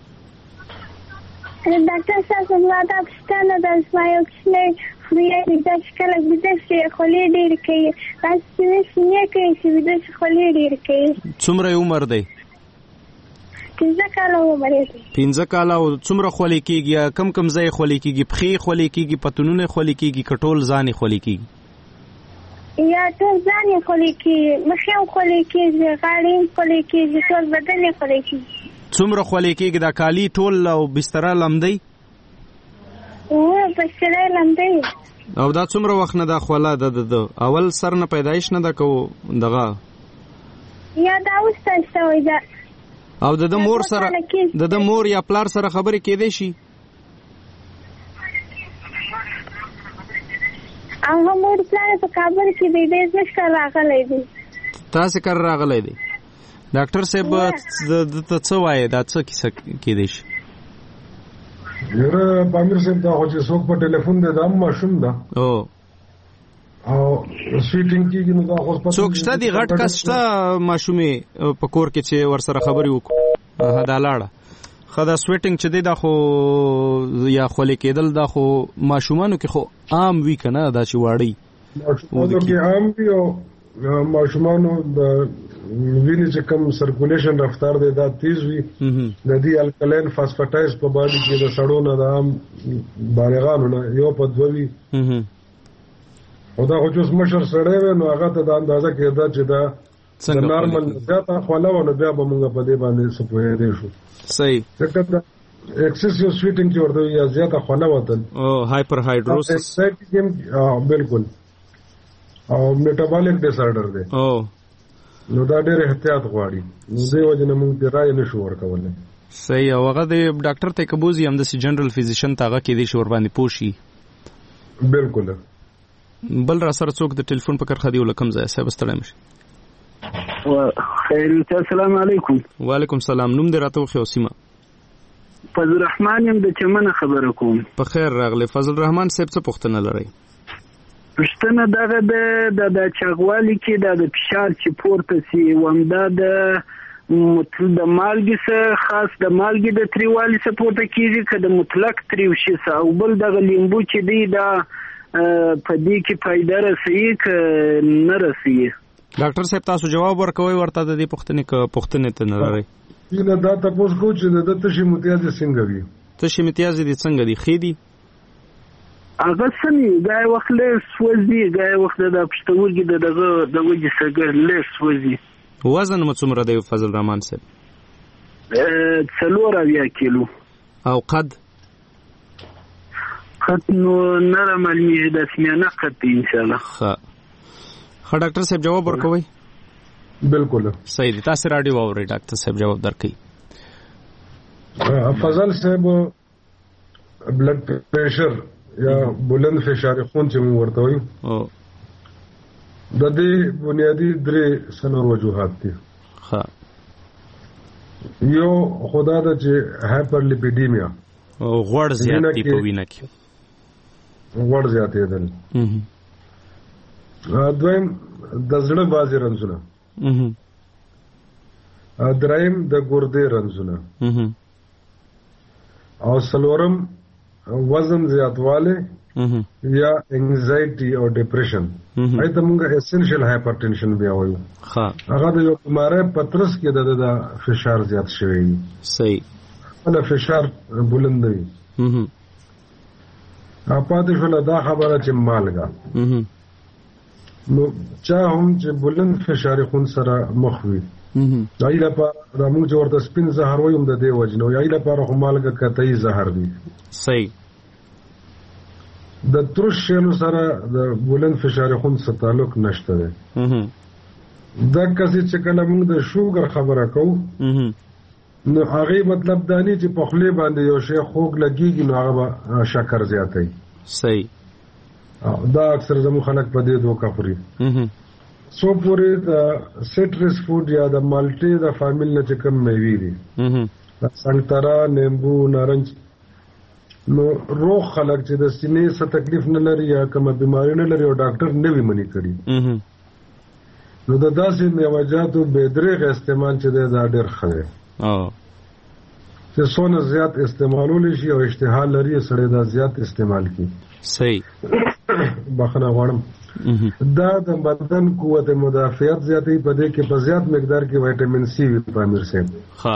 ډاکټر صاحب زما دا پوښتنه ده زما یو کوچنی خویه ویده چې کله ویده شي خولې ډېرې کوي. داسې چې سینې کوي چې ویده شي خولې ډېرې کوي. څومره یې عمر دی؟ پنځه کاله عمر یې دی. پنځه کاله. او څومره خولې کېږي؟ کم کم ځای خولې کېږي؟ پښې خولې کېږي؟ پتونونه خولې کېږي که ټول ځان یې خولې کېږي؟ یا ټول ځان یې خولې کېږي، مخ یې هم خولې کېږي، غاړې هم خولې کېږي، ټول بدن یې خولې کېږي. څومره خولې کېږي؟ دا کالي ټول او بستره لمدی؟ اوه بستره لمدی. او دا څومره وخت نه دا خوله د د اول سر نه پیدایش نه ده که دغه یا دا اوس تاسو شوی ده؟ او د د مور سره د د مور یا پلار سره خبرې کېدای شي؟ او هم مور پلار په کابل کې دی، ډېر مشکل راغلی دی. تاسې کار راغلی دی؟ ډاکټر صاحب ته څه وایي؟ دا څه کیسه کېدای شي؟ یاره پامیر صاحب دا خو چې څوک په ټلیفون دی دا هم ماشوم ده او سویټینګ کېږي نو دا خو څوک شته دی غټ کس شته ماشومې په کور کې چې ورسره خبرې وکړو؟ دا لاړه ښه. دا سویټینګ چې دی دا خو یا خولې کېدل دا خو ماشومانو کې خو عام وي که نه؟ دا چې واړی ماشومانو کې عام وي او ماشومانو د وینې چې کم سرکولیشن رفتار دی دا تیز وي. د دې الکلین فاسفټایز په باډي کې د سړو نه د عام بالغانو نه یو په دوه وي. او دا خو چې اوس مشر سړی وی نو هغه ته د اندازه کېده چې دا د نارمل زیاته خوله وه نو بیا به مونږ په دې باندې څه پوهېدی شو. صحیح. ځکه دا ایکسیسیو سویټینګ چې ورته یا زیاته خوله وتل او هایپر هایډروسس بالکل او میټابولیک ډیس آرډر دی نو دا ډېر احتیاط غواړي. نو دې وجې نه مونږ پرې رایې نه شو ورکولی. صحیح. او هغه د ډاکټر ته که بوځي همداسې جنرل فزیشن ته هغه کېدای شي ورباندې پوه شي. بالکل. بل را سره څوک د ټلیفون په کرښه دی او له کوم ځایه صاحب ستړی مشي؟ خیر السلام علیکم. وعلیکم سلام. نوم دې راته وښیه او سیمه؟ فضل الرحمن یم د چمنه خبره کوم. په خیر راغلی فضل الرحمن صاحب. څه پوښتنه لرئ؟ پوښتنه دغه د د چاغوالي کې د فشار چې پورته سي همدا د د مالګې څخه خاص د مالګې د تریوالي څخه پورته کېږي که د مطلق تریو شي څه او بل دغه لیمبو چې دی دا په دې کې فایده رسوي که نه رسوي؟ ډاکټر صاحب تاسو جواب ورکوئ ورته د دې پوښتنې که پوښتنې ته نه لرئ؟ نه دا تپوس کوو چې د تشې متیازې څنګه وي؟ تشې متیازې دې څنګه دي؟ ښې دي؟ هغه سمې ګای وخت لږ سوځي ګای وخت د پښتورګي د دغه د وجې څخه لږ سوځي. وزن مو څومره دی فضل الرحمن صاحب؟ څلور اویا کیلو. او قد؟ قد نو نره معلومیږي داسې میانه قد دی انشاءالله. ښه ښه ډاکټر صاحب جواب ورکوئ؟ بالکل صحیح دی. تاسې راډیو واورئ ډاکټر صاحب جواب درکوي. فضل صاحب بلډ پریشر یا بلند فشار خون چې موږ ورته وایو د دې بنیادي درې څلور وجوهات دي. ښه. یو خدا ده چې هایپر لیپیډیمیا غوړ زیات دی په وینه کې. غوړ زیاتېدل. دویم د زړه بازي رنځونه. دریم د ګردې رنځونه. او څلورم وزن زیاتواله یا انگزایټي او ډیپریشن. ایته موږ اسنشل هایپرټنشن بیا وایو. ها هغه د یو بیماری پترس کې د فشار زیات شوی. صحیح. ول فشار بلند وي. هم اپاتې شول دا خبره چې مالګه نو چا هم چې بلند فشار خون سره مخ وي دای لپاره د موږ ورته سپین زهر وایم د دې وجنو یای لپاره خو مالګه قطعي زهر دی. صحیح. د ترش شیلو سره د بلند فشار خون سره تعلق نشته دی. دا کسي چې کله موږ د شوګر خبره کوو نو هغه مطلب دانی چې په خله باندې یو شی خوږ لګیږي نو هغه شکر زیاتوي. صحیح. دا اکثر زمو خلک په دې دوه کفري سو پورې د سټرس فود یا د مالټي د فامیل نه چې کم میوي دي سنگترا نیمبو نارنج نو روغ خلک چې د سینې څخه تکلیف نه لري یا کومه بیماری نه لري او ډاکټر نه وی منی کړي نو د داسې میوجاتو بهدرغه استعمال چې دا ډېر خره او چې څونه زیات استعمالول شي او اشتها لري سره دا زیات استعمال کی. صحیح. بخنه غواړم دا د بدن قوت مدافعت زیاتې په دې کې په زیات مقدار کې وټامین سی وي په امیر صاحب. ها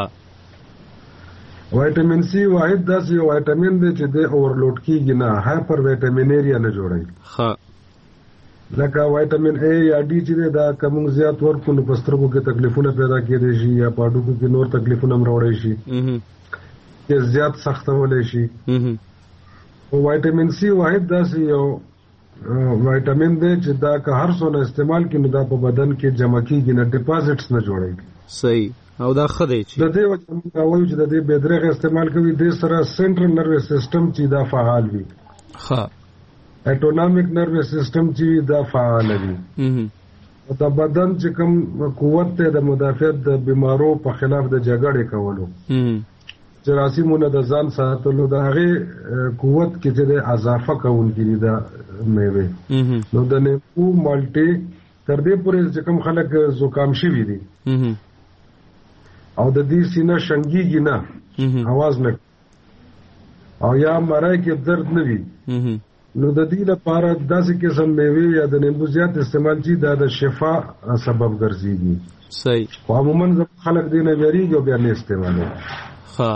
وټامین سی واحد داسې یو وټامین دی چې د اورلوډ کیږي نه هایپر وټامینیریا نه جوړي. ها لکه وټامین ا یا ډي چې دا کوم زیات ورکو نو پسترګو کې تکلیفونه پیدا کېدي شي یا پاډو کې نور تکلیفونه مروړي شي چې زیات سختول شي. وټامین سی واحد داسې یو وټامین دی چې دا که هر څونه استعمال کړي نو دا په بدن کې جمع کیږي نه ډیپازټس نه جوړیږي. صحیح. او دا خدای چې د دې وجه وایو چې د دې بهدرغه استعمال کوي د سره سنټرل نروس سیستم چې دا فعال وي. ها اټونامیک نروس سیستم چې دا فعال وي او د بدن چې کوم قوت ته د مدافعت د بیمارو په خلاف د جګړې کولو جراثیمونه د ځان ساتلو د هغه قوت کې چې د اضافه کوونکی دا میوه نو د نیمبو مالټي تر دې پورې چې کوم خلک زکام شوي دي او د دې سینه شنګيږي نه आवाज نه او یا مرای کې درد نه وي نو د دې لپاره داسې قسم میوه یا د نیمبو زیات استعمال چې دا د شفا سبب ګرځيږي. صحیح. خو عموما خلک دې نه ویریږي او بیا نه استعمالوي. ها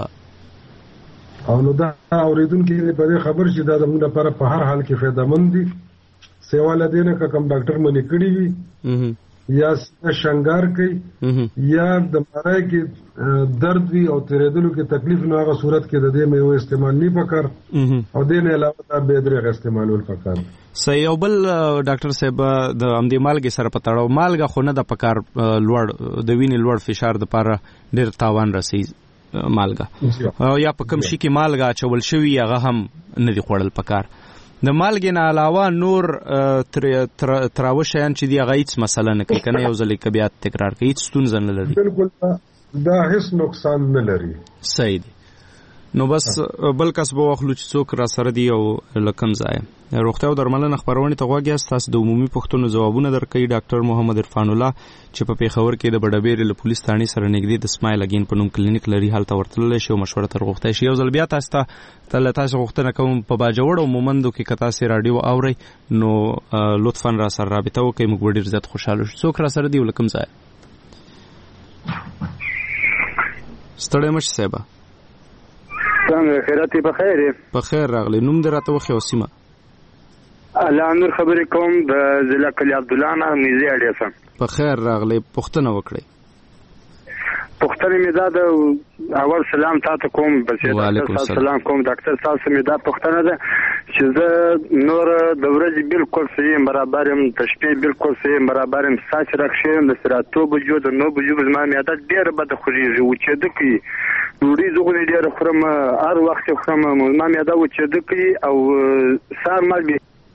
او نو دا اوریدونکو په دې خبر چې دا زموږ لپاره په هر حال کې فائدہ مند دي. سیواله دینه که کوم ډاکټر منی کړی وي یا شنګار کوي یا د مړای کې درد وي او تیرېدلو کې تکلیف نه هغه صورت کې د دې میوه استعمال نه پکار او دې نه علاوه دا بهدرغه استعمالول پکار. صحیح. او بل ډاکټر صاحب د امدی مالګې سره پتاړو مالګه خو نه د پکار لوړ د وینې لوړ فشار د لپاره ډېر تاوان رسي مالګه او یا په کوم شي کې مالګه چول شوی هغه هم نه دی خوړل پکار. د مالګې نه علاوه نور تراوه شیان چې دی هغه هیڅ مسله نه کوي کنه یو ځل کې بیا تکرار کوي هیڅ ستونزه نه لري. بالکل دا هیڅ نقصان نه لري. صحیح دی. نو بس بل کس به واخلو چې څوک را سره دی او لکم ځای روغتیا او درملنه خبرونه ته غواګي تاسو د عمومي پښتون ځوابونه درکې ډاکټر محمد عرفان الله چې په پیښور کې د بډبېر له پولیس ثاني سره نږدې د سمایل اگین په نوم کلینیک لري حالت ورتلل شي او مشوره تر غوښتای شي. یو ځل بیا تاسو ته تاسو غوښتنه کوم په باجوړ او مومندو کې کتا سي رادیو اوري نو لطفا را سره رابطه وکړئ موږ ډیر زیات خوشاله شو. څوک را سره دی ولکم ځای ستړی مش صاحب څنګه خیراتي په خیر په خیر راغلی. نوم دراته وخی وسیمه الله نور خبرې کوم د ضلع کلی عبد الله نه میزه اړیا سم. په خیر راغلی. پښتنه وکړي. پښتنه می دا د اول سلام تاسو کوم بچی سلام کوم ډاکټر تاسو می دا پښتنه ده چې زه نور د ورځې بالکل سیم برابرم د شپې بالکل سیم برابرم ساعت راکشم د سراتو بجو د نو بجو زما می دا ډیر بد خوږي او چې د کی ډوډۍ زغونې ډیر خورم هر وخت خورم ما می دا و چې د کی او سار مال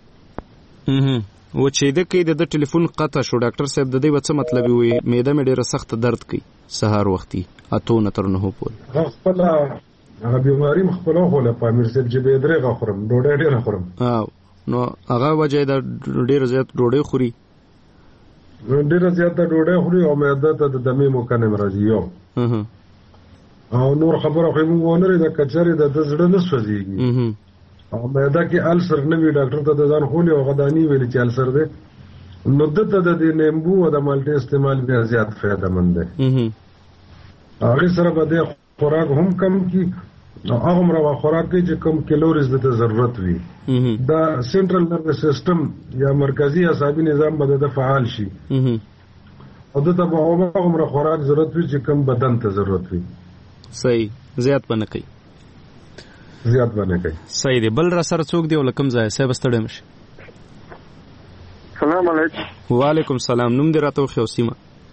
و چې د کې د ټلیفون قطع شو ډاکټر صاحب د دې څه مطلب وي معده مې ډیره سخت درد کوي سهار وختي اته نه تر نه پور خپل هغه بیماری مخبل خو له پامیر صاحب چې به درغه خورم ډوډۍ ډیره خورم نو هغه وجه د ډیره زیات ډوډۍ خوري ډیره زیات ډوډۍ خوري او معده ته د دمې مکنه راځي یو او نور خبره خو موږ ونه د کچاري د زړه نه سوځيږي او معده کې السر نه وی ډاکټر ته د ځان خولي او غدانی ویل چې السر ده نو دته د نیمبو او د مالټي استعمال بیا زیات فائدہ مند ده. هغه سره به د خوراک هم کم کی نو هغه مروا خوراک کې چې کم کیلوریز د ضرورت وي دا سنټرل نروس سیستم یا مرکزی اعصابي نظام به د فعال شي او د ته به هغه مروا خوراک ضرورت وي چې کم بدن ته ضرورت وي. صحیح. زیات بنه کوي زیات بنه کوي. صحیح دی. بل را سره څوک دی ولکم ځای صاحب ستړی مشه. سلام علیکم. وعلیکم سلام. نوم دې راته وخی او سیمه؟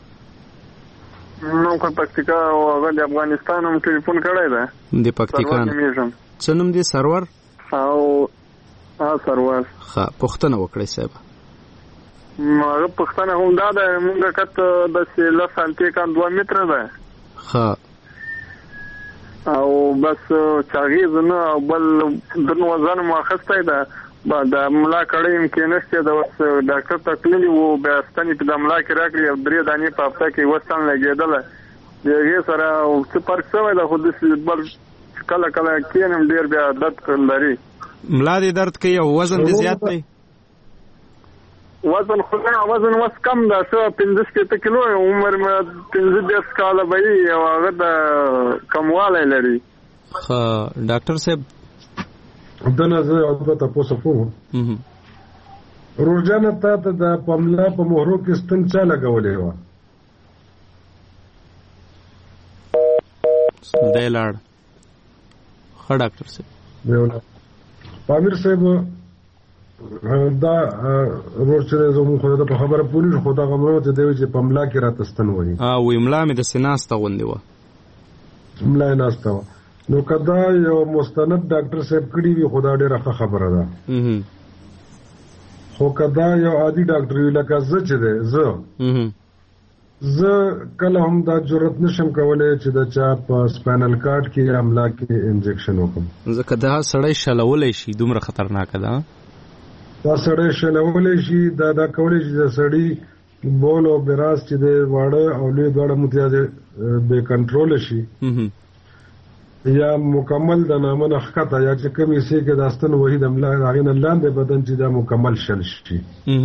نو کو پکتیکا او هغه د افغانستان هم ټلیفون کړی دی. د پکتیکا څه نوم دی؟ سرور او ها سرور. ښه پښتنه وکړی صاحب. هغه پښتنه هم دا ده موږ کته د سیله سانتي کان دوه متره ده. ښه او بس چاغیز نه بل د وزن ماخسته ده د ملا کړه امکانسته د ډاکټر تکلیف وو بیا ستنې په د ملا کې راکړي او درې دانې په هفته کې وستان لګېدل دغه سره څه فرق شوی ده خو د بل کله کله کېنم ډیر بیا درد لري. ملا دې درد کوي او وزن دې زیات دی؟ وزن خو نه وزن وس کم ده څه پنځه شپېته کیلو عمر مې پنځه دېرش کاله به وي او هغه د کموالی لري. ښه ډاکټر صاحب دنه زه او ته تاسو کوم روزانه ته د پملا په مهرو کې ستن چا لګولې و؟ دی لاړ. ښه ډاکټر صاحب پامیر صاحب دا روز چې زموږ خو د خبره پولیس خو دا غمرو چې دی چې پملا کې راته ستن وایي. ها وی ملا مې د سیناسته غوندې و. ملا یې ناسته و. نو کدا یو مستند ډاکټر صاحب کړي وي خدا ډیره ښه خبره ده. خو کدا یو عادي ډاکټر وي لکه زه چې دی زه زه کله هم دا جرأت نشم کولی چې د چا په سپاینل کارډ کې یا ملا کې انجکشن وکړم. ځکه دا سړی شلولی شي دومره خطرناکه ده. دا سړی شلولی شي دا دا کولی شي د سړي بول او براز چې دی واړه او لوی دواړه متیازې بې کنټروله شي یا مکمل د نامه نه ښکته یا چې کوم حصې کې د ستن وحید املا هغې نه لاندې بدن چې دا مکمل شل شي.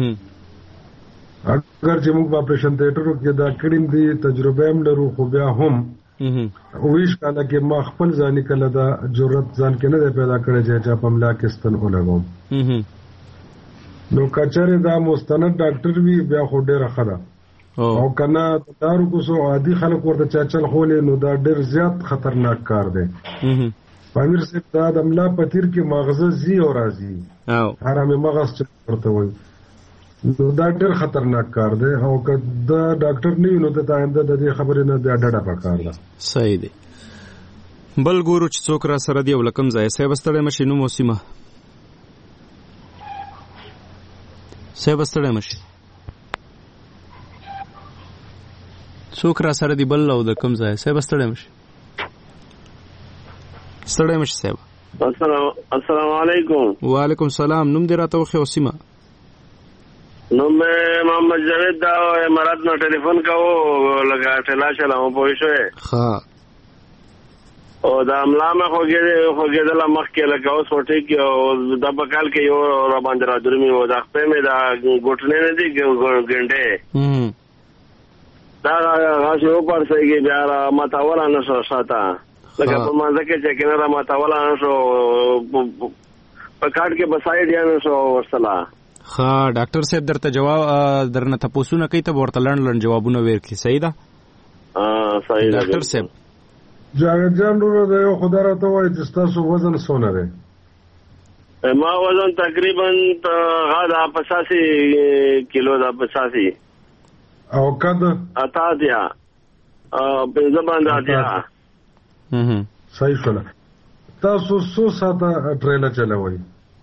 اگر چې موږ په اپریشن تیټرو کې دا کړیم دي تجربه هم لرو خو بیا هم ویش کاله کې ما خپل ځاني کله دا جرأت ځان کې نه دی پیدا کړی چې چا په ملا کې ستن ولګوم. نو کچره دا مستند ډاکټر وي بیا خو ډېره ښه ده او کنه دارو کوسو عادي خلک ورته چا چل خولې نو دا ډېر زیات خطرناک کار دی. پامیر صاحب دا د ملا په تیر کې ماغزه زی او راځي حرامي مغز چې ورته وایي نو دا ډېر خطرناک کار دی او که دا ډاکټر نه وي نو د آینده د دې خبرې نه بیا ډډه پکار ده. صحیح دی. بل ګورو چې څوک را سره دی او لکم ځای صاحب ستړی مشي نوم او سیمه صاحب ستړی مشي څوک را سره دی بل او د کم ځای صاحب ستړی مشي ستړی مشي صاحب. السلام علیکم. وعلیکم سلام. نوم دې راته وخی او سیمه؟ نوم محمد جاوید دا امارات نه ټلیفون کوو لکه ټلا چلم پوه شوې. ښه او دا املا مې خوږېدله مخکې لکه اوس خو ټیک او دا په کال کې یو را باندې را درومي و دا خپې مې دا ګوټنې نه دي ګنډې دا هغسې وپړسېږي بیا را ماتوله نه شو شاته لکه په منځه کې چې کنه را ماتوله نه شو په کاټ کې به سایډ یا نه شو ورسله. ښه ډاکټر صاحب درته جواب درنه تپوسونه کوي ته به ورته لنډ لنډ جوابونه ورکړي. صحیح ده؟ صحیح ده ډاکټر صاحب. جاوید جان وروره د یو خدای راته وایي چې ستاسو وزن څونه دی؟ ما وزن تقریبا دا پچاسی کیلو دا پچاسی او قد اتا اتیا پنځه باندې اتیا. صحیح شوله. تاسو څو ساعته ټریله چلوئ؟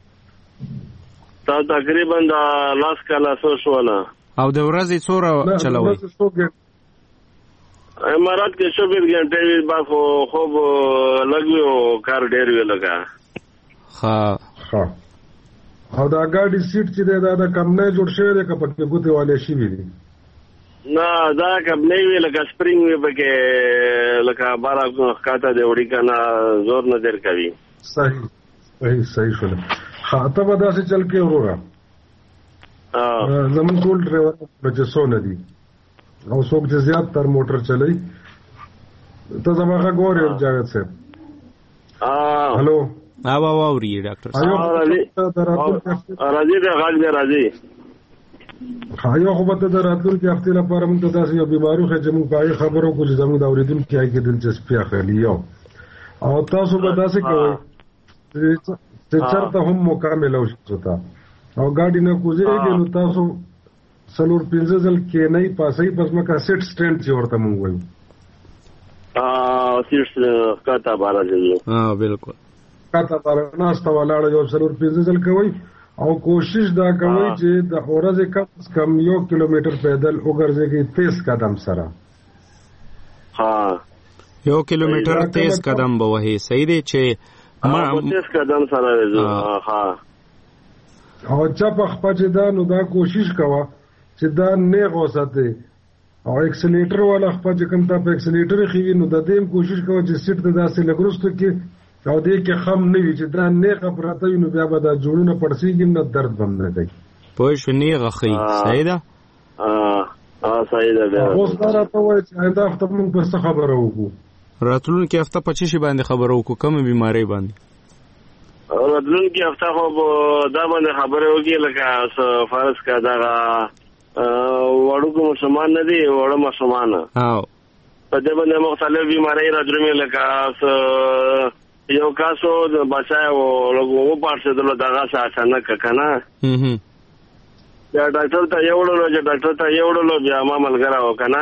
تا تقریبا دا لاس کاله څو شوله. او د ورځې څومره چلوئ؟ امارات کې چوبیس घंटे وی با خو خوب لګیو کار ډیر وی لگا. ها ها او دا ګاډي سیټ چې دا د کم نه جوړ شوی دی که پکې ګوتې والے شي وي؟ نه دا کم نه وی لکه سپرینګ وی پکې لکه بارا خاطه دی وړي کنه زور نه در کوي. صحیح صحیح صحیح شول. ها ته به داسې چل کې وروره زمون ټول ډرایور بچو نه دي او څوک چې زیات تر موټر چلای ته زما غوړې جاوید صاحب هلو ها وا واوري ډاکټر صاحب راځي راځي دا غاړي دی راځي خایو خو به د راتلونکي هفتې لپاره موږ ته داسې یو بیمارو ښه چې موږ په هغې خبرو وکړو چې زموږ د اورېدونکي هغې کې دلچسپي اخلي یو او تاسو به داسې کوئ چې چېرته هم مکمل اوسو ته او ګاډي نه کوزېږي نو تاسو څلور پنځه ځل کېنئ پاسئ پس مکه سیټ سټینډ چې ورته موږ وایو سیټ ښکته باره ځي بالکل ښکته باره ناسته ولاړه یو څلور پنځه ځل کوئ او کوشش دا کوي چې د ورځې کم از کم یو کیلومتر پیدل وګرځېږئ تیز قدم سره ها یو کیلومتر تیز قدم به وهي صحیح دی چې ما تیز قدم سره ها او چپ خپه چې دا نو دا کوشش کوه چې دا نیغ وساتې او اکسلیټر والا خپه چې کوم تا په اکسلیټر خېوي نو د دې کوشش کوه چې سیټ ته داسې لږ وروسته کې او دې کې خم نه وي چې دا نیغه پراته وي نو بیا به دا جوړونه پړسېږي نه درد به هم نه کوي پوه شو نیغه ښي صحیح ده صحیح ده اوس دا راته ووایه چې آینده هفته موږ پر څه خبره وکړو راتلونکي هفته په څه شي باندې خبره وکړو کومه بیمارۍ باندې راتلونکي هفته خو دا باندې خبرې وکړي لکه فرض که دغه وړوکو ماشومان نه دي وړه ماشومان په دې باندې مختلف بیمارۍ راځي لکه یو کاسو د بچای او لګو پارڅېدل دغه اچانک کنه بیا ډاکټر ته یو وړلو چې ډاکټر ته یو وړلو بیا ما ملګری و کنه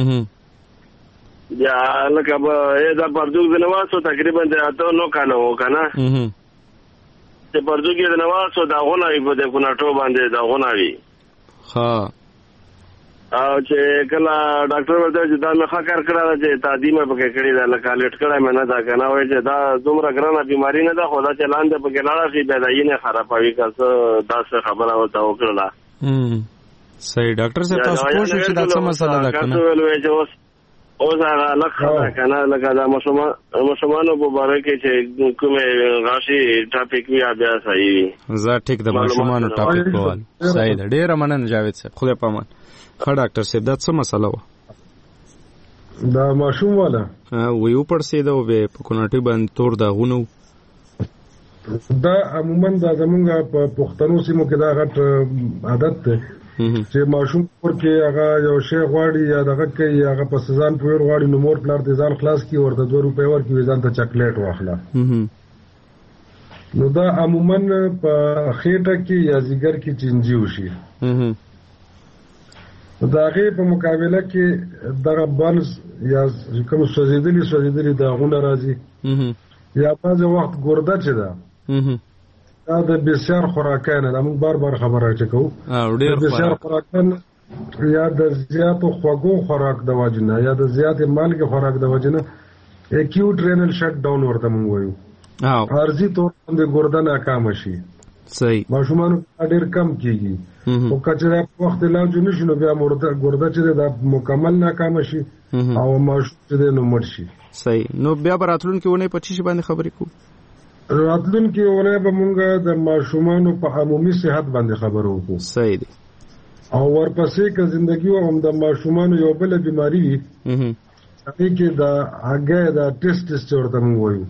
بیا لکه به دا پردوک د نواسو تقریبا د اته نو کاله و کنه چې پردوک د نواسو داغونه وي په دې کوناټو باندې داغونه وي او چې کله ډاکټر ورته چې دا مې ښه کار کړی ده چې تعدیم یې پکې کړې ده لکه لیټ کړی مې نه ده که نه وایي چې دا دومره ګرانه بیماري نه ده خو دا چې لاندې پکې لاړه شي بیا دا یې خرابوي که څه داسې خبره ورته وکړله صحیح ډاکټر صاحب تاسو پوه شئ چې دا څه مسله ده که نه اوس اوس هغه الګ خبره که نه لکه دا ماشومانو په باره کې چې کومې غاشي ټاپک وي بیا صحیح وي زه ټیک د ماشومانو ټاپک کوال صحیح ده ډېره مننه جاوید صاحب خدای پامان ښه ډاکټر صاحب دا څه مسله وه دا ماشوم والا وی وپړسېده او بیا په کوناټۍ باندې تور داغونه و دا عموما دا زمونږ په پښتنو سیمو کې دا غټ عادت دی چې ماشوم کور کې هغه یو شی غواړي یا دغه کوي هغه په ځان پوهېر غواړي نو مور پلار دې ځان خلاص کړي ورته دوه روپۍ ورکړي ځان ته چاکلیټ واخله نو دا عموما په خېټه کې یا ځیګر کې چینجي وشي د هغې په مقابله کې دغه بلز یا کوم سوځېدلي سوځېدلي داغونه راځي یا بعضې وخت ګرده چې ده دا د بسیار خوراکانه دا موږ بار بار خبره چې کوو د بسیار خوراکانه یا د زیاتو خوږو خوراک د وجې نه یا د زیاتې مالګې خوراک د وجې نه اکیوټ رینل شټ ډاون ورته موږ وایو عارضي طور باندې ګرده ناکامه شي صحیح ماشومانو ډېر کم کېږي او که چېرې په وخت علاج ونه شي نو بیا ګرده چې دی دا مکمل ناکامه شي او ماشوم چې دی نو مړ شي صحیح نو بیا به راتلونکې اونۍ په څه شي باندې خبرې کوو راتلونکې اونۍ به مونږ د ماشومانو په عمومي صحت باندې خبرې وکړو صحیح دی او ورپسې که زندګي و هم د ماشومانو یو بله بیماري وي هغې کې د هګۍ د ټیسټس چې ورته مونږ وایو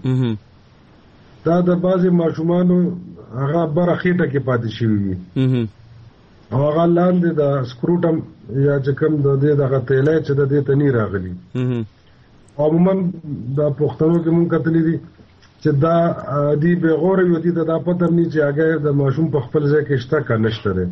دا د بعضې ماشومانو هغه بره خېټه کې پاتې شوي وي او هغه لاندې د سکروټم یا چې کوم د دې دغه تیلی چې د دې ته نی راغلي عموما د پښتنو کې مونږ کتلي دي چې دا دی بېغوره وي دي ته دا پته نه چې هغه د ماشوم په خپل ځای کې شته که نشته دی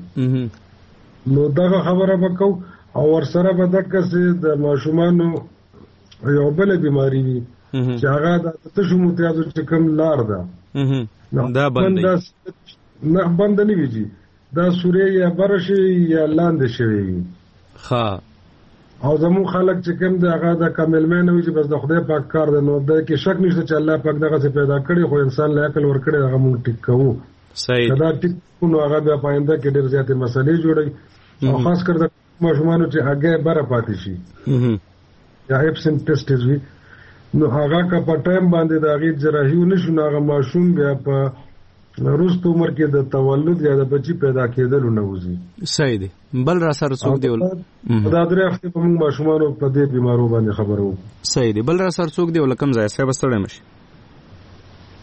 نو دغه خبره به کوو او ورسره به دقسې د ماشومانو یو بله بیماري وي چې هغه د تشو متیازو چې کوم لار ده دا بنده نه بنده نه وي جي دا سورې یا بره شوي یا لاندې شوي وي ښه او زموږ خلک چې کوم دی هغه د کاملمین وي چې بس د خدای پاک کار دی نو د کې شک نشته چې الله پاک دغسې پیدا کړي خو انسان له عقل ورکړی هغه موږ ټیک کوو صحیح که دا ټیک کوو نو هغه بیا په آینده کې ډېر زیاتې مسلې جوړوي او خاص کر د ماشومانو چې هګۍ بره پاتې شي یا ایبسنټ ټیسټس وي نو هغه که په ټایم باندې د هغې جراحي ونه شو نو هغه ماشوم بیا په وروسته عمر کې د تولد یا د بچي پیدا کېدلو نه وځي صحیح دی بل را سره څوک دی دا درې هفتې په موږ ماشومانو په دې بیمارو باندې خبره وکړو صحیح دی بل را سره څوک دی ولکم ځای صاحب ستړی مشي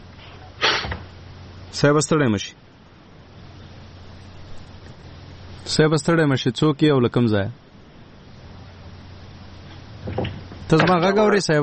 صاحب ستړی مشي صاحب ستړی مشي څوک یې او لکم ځای تاسو ما غږ اورئ صاحب؟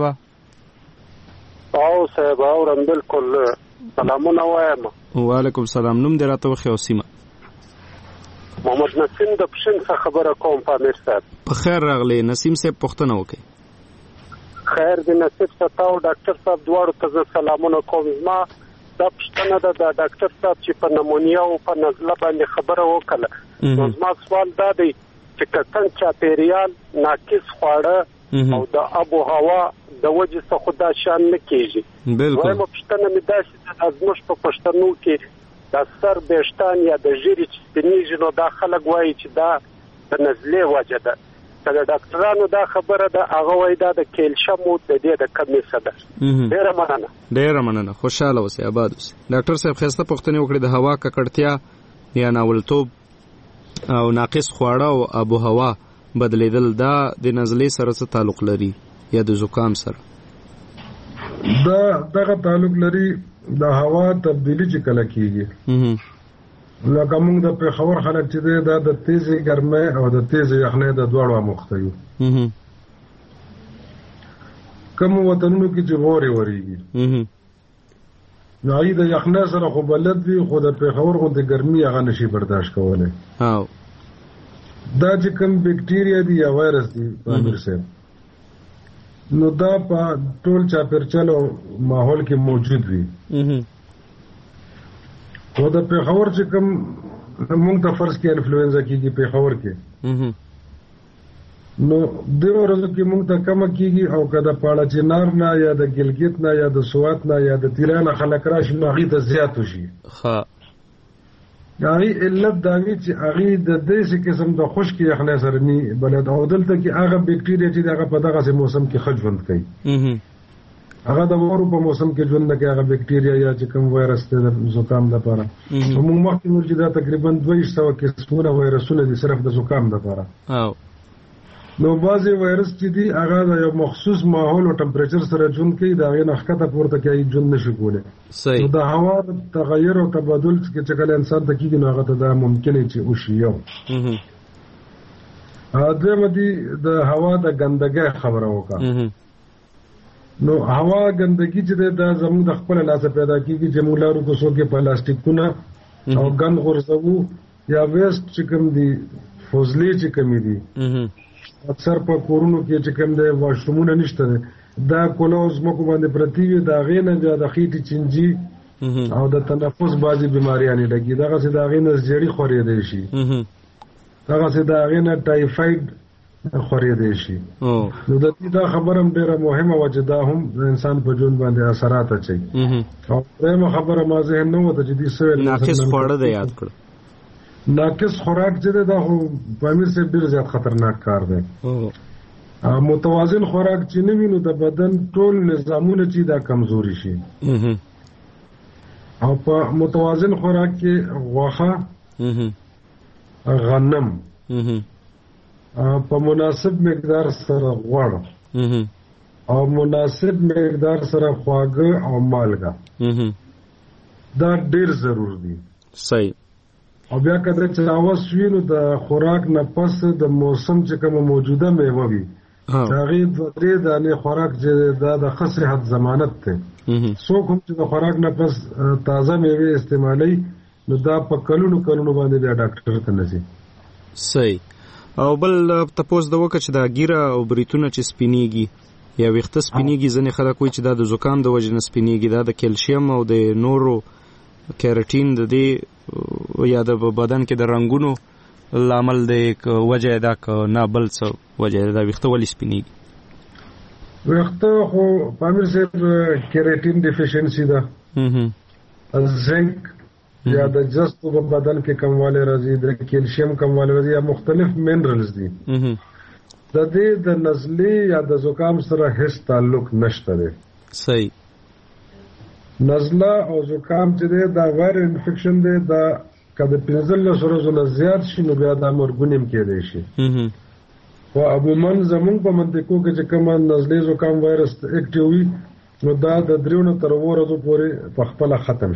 او صاحب اورم بالکل. سلامونه وایم. وعلیکم السلام. نوم دې راته وښیه او سیمه؟ محمد نسیم د پښین څخه خبره کوم پامیر صاحب. په خیر راغلی نسیم صاحب، پوښتنه وکړئ. خیر دې نصیب صاحب او ډاکټر صاحب دواړو ته زه سلامونه کوم. زما دا پوښتنه ده د ډاکټر صاحب چې په نمونیا او په نزله باندې خبره وکړه، نو زما سوال دا دی چې که څنګه چاپېریال ناقص خواړه او د آب و هوا د وجې څخه خو دا شان نه کېږي. وایم پوښتنه مې داسې ده زموږ په پښتنو کې د سر ویښتان یا د ژیړي چې سپینېږي نو دا خلک وایي چې دا د نزلې وجه ده. که د ډاکټرانو دا خبره ده هغه وایي دا د کیلشیمو د دې د کمۍ څه ده. ډېره مننه. ډېره مننه. خوشحاله اوسئ، آباد اوسئ. ډاکټر صاحب ښایسته پوښتنې وکړې. د هوا ککړتیا یا ناولتوب او ناقص خواړه او آب و هوا بدلیدل دا د نزلې سره څه تعلق لري یا د زکام سره؟ دا دغه تعلق لري د هوا تبدیلی چې کله کیږي. لکه موږ د پېښور خلک چې دی دا د تیزې ګرمۍ او د تیزې یخنۍ د دواړو اموخته یو. کوم وطنونو کې چې غورې ورېږي نو هغوی د یخنۍ سره خو بلد وي، خو د پېښور غوندې ګرمي هغه نشي برداشت کولی. دا چې کوم بیکټیریا دي یا وایرس دي امیر صاحب، نو دا په ټول چاپېرچل او ماحول کې موجود وي. خو د پېښور چې کوم مونږ ته فرض کې انفلوئنزا کېږي پېښور کې، نو دغه ورځو کې مونږ ته کمه کېږي، او که د پاړه چنار نه یا د ګلګت نه یا د سوات نه یا د تیرا نه خلک راشي نو هغوی ته زیات وشي. هغوی علت دا وي چې هغوی د داسې قسم د خشکې یخنۍ سره ني بلد، او دلته کې هغه بیکټیریا چې هغه په دغسې موسم کې ښه ژوند کوي. هغه د واورو په موسم کې ژوند نه کوي، هغه بیکټیریا یا چې کوم وایرس دی د زکام لپاره. موږ مخکې ویل چې دا تقریبا دوه ویشت سوه قسمونه وایرسونه دي صرف د زکام لپاره. نو بعضې وایرس چې دي هغه د یو مخصوص ماحول او ټمپریچر سره ژوند کوي، د هغې نه ښکته پورته کوي ژوند نشي کولی. نو د هوا د تغیر او تبادل چې کله انسان ته کېږي نو هغه ته دا ممکنه چې وشي. یو دویمه دي د هوا د ګندګۍ خبره وکړه. نو هوا ګندګي چې دا زموږ د خپل لاسه پیدا کیږي چې موږ لارو کوڅو کې پلاستیکونه او ګند غورځوو یا ویسټ چې کوم دي فضلې چې کمی دي اکثر په کورونو کې چې کوم دی واشرومونه نشته دا کولو زموږ باندې پرتی وي د هغې نه بیا د خېټې چینجي او د تنفس بعضې بیماریانې لګي، دغسې د هغې نه زیړي خورېدی شي، دغسې د هغې نه ټایفاید خورېدی شي. نو د دې دا خبره هم ډېره مهمه وه چې دا هم د انسان په ژوند باندې اثرات اچوي. او درېیمه خبره ما ذهن نه وته چې دې څه ویل ناقص خواړه دی یاد کړه. ناقص خوراک چې دی دا خو په امیر صاحب ډېر زیات خطرناک کار دی. متوازن خوراک چې نه وي نو د بدن ټول نظامونه چې دا کمزوري شي. او په متوازن خوراک کې غوښه، غنم په مناسب مقدار سره غوړ او مناسب مقدار سره خواږه او مالګه دا ډیر ضرور دي. صحیح. او بیا کله چې راوس وي نو د خوراک نه پس د موسم چې کومه موجوده میوه وي هغې دوه درې دانې خوراک چې دا د ښه صحت ضمانت دی. څوک هم چې د خوراک نه پس تازه میوې استعمالوي نو دا په کلونو کلونو باندې بیا ډاکټر ته نه ځي. صحیح. او بل تپوس د وکړه چې دا ګیره او بریتونه چې سپینېږي یا ویښته سپینېږي، ځینې خلک وایي چې دا د زکام د وجې نه سپینېږي، دا د کیلشیم او د نورو کیراټین د دې یا د بدن کې د رنګونو لامل دی وجه دا که نه بل څه وجه دا ویښته ولې سپینېږي؟ ویښته خو پامیر صاحب کیراټین ډیفیشنسي ده، زنک یا د جست په بدن کې کموالی راځي، د کیلشیم کموالی راځي، یا مختلف منرلز دي. د دې د نزلې یا د زکام سره هیڅ تعلق نشته دی. صحیح. نزله او زکام چې دی دا وایرل انفیکشن دی، دا که د پنځلسو ورځو نه زیات شي نو بیا دا مرګونی هم کېدی شي. خو عموما زمونږ په منطقو کې چې کومه نزلې زکام وایرس اکټیو وي نو دا د دریو نه تر اووه ورځو پورې په خپله ختم شي.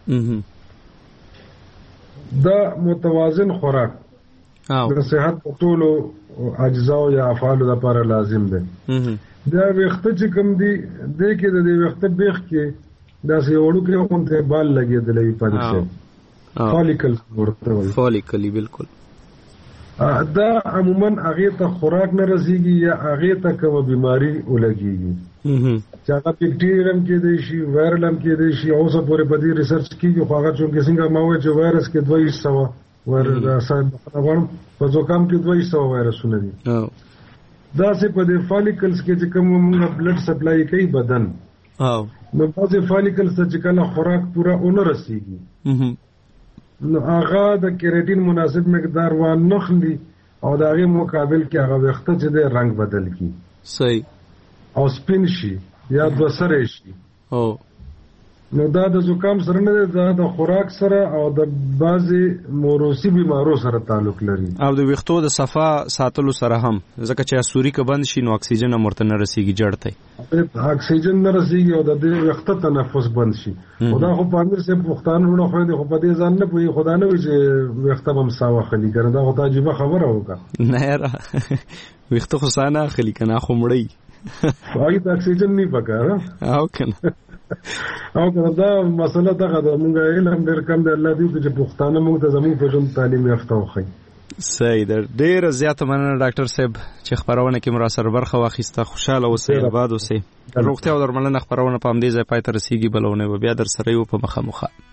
دا متوازن خوراک د صحت په ټولو اجزاو یا افعالو لپاره لازم دی. دا وخت چې کوم دی د کې د وخت بیخ کې دا سه وړو کې اونته بال لګېدلې پاتې فالیکل ورته وایي فالیکل بالکل. دا عموما هغه ته خوراک نه رسیږي یا هغه ته کوم بیماری ولګيږي چې هغه بیکټیریم کې دی شي وایرل هم کې دی شي. اوسه پورې په دې ریسرچ کېږي خو هغه څنګه ما وایي چې وایرس کې دوه سو وایرس غواړم په زکام کې دوه سو وایرسونه دي. دا سه په دې فالیکلز کې چې کوم موږ بلډ سپلای کوي بدن او نو بعضې فالیکلز ته چې کله خوراک پوره ونه رسیږي نو هغه د کیریټین مناسب مقدار وانه خلی او د هغې مقابل کې هغه ویښته چې دی رنګ بدل کی صحیح او سپین شي یا دوه سری شي. او نو دا د زکام سره نه دی، دا د خوراک سره او د بعضې موروثي بیمارو سره تعلق لري او د ویښتو د صفا ساتلو سره هم، ځکه چې اسوري که بند شي نو اکسیجن هم ورته نه رسیږي جړ ته اکسیجن نه رسیږي او د دې ویښته تنفس بند شي. خو دا خو په امیر صاحب پښتانه وروڼه خویندې خو په دې ځان نه پوهېږي، خو دا نه وایي چې ویښته به هم ساه واخلي که نه. دا خو ته عجیبه خبره وکړه. نه یاره ویښته خو ساه نه اخلي که نه خو مړی هغې ته اکسیجن نه پکار او که نه او که دا مسله دغه ده. مونږ علم ډېر کم دی، الله دې وکړي چې پښتانه مونږ ته زموږ په ژوند تعلیم یافته وښیي. صحیح ده. ډېره زیاته مننه ډاکټر صاحب چې خپرونه کې مو راسره برخه واخیسته. خوشحاله اوسئ، آباد اوسئ. روغتیا او درملنه خپرونه په همدې ځای پای ته رسېږي. بله اونۍ به بیا در سره یو په مخامخ.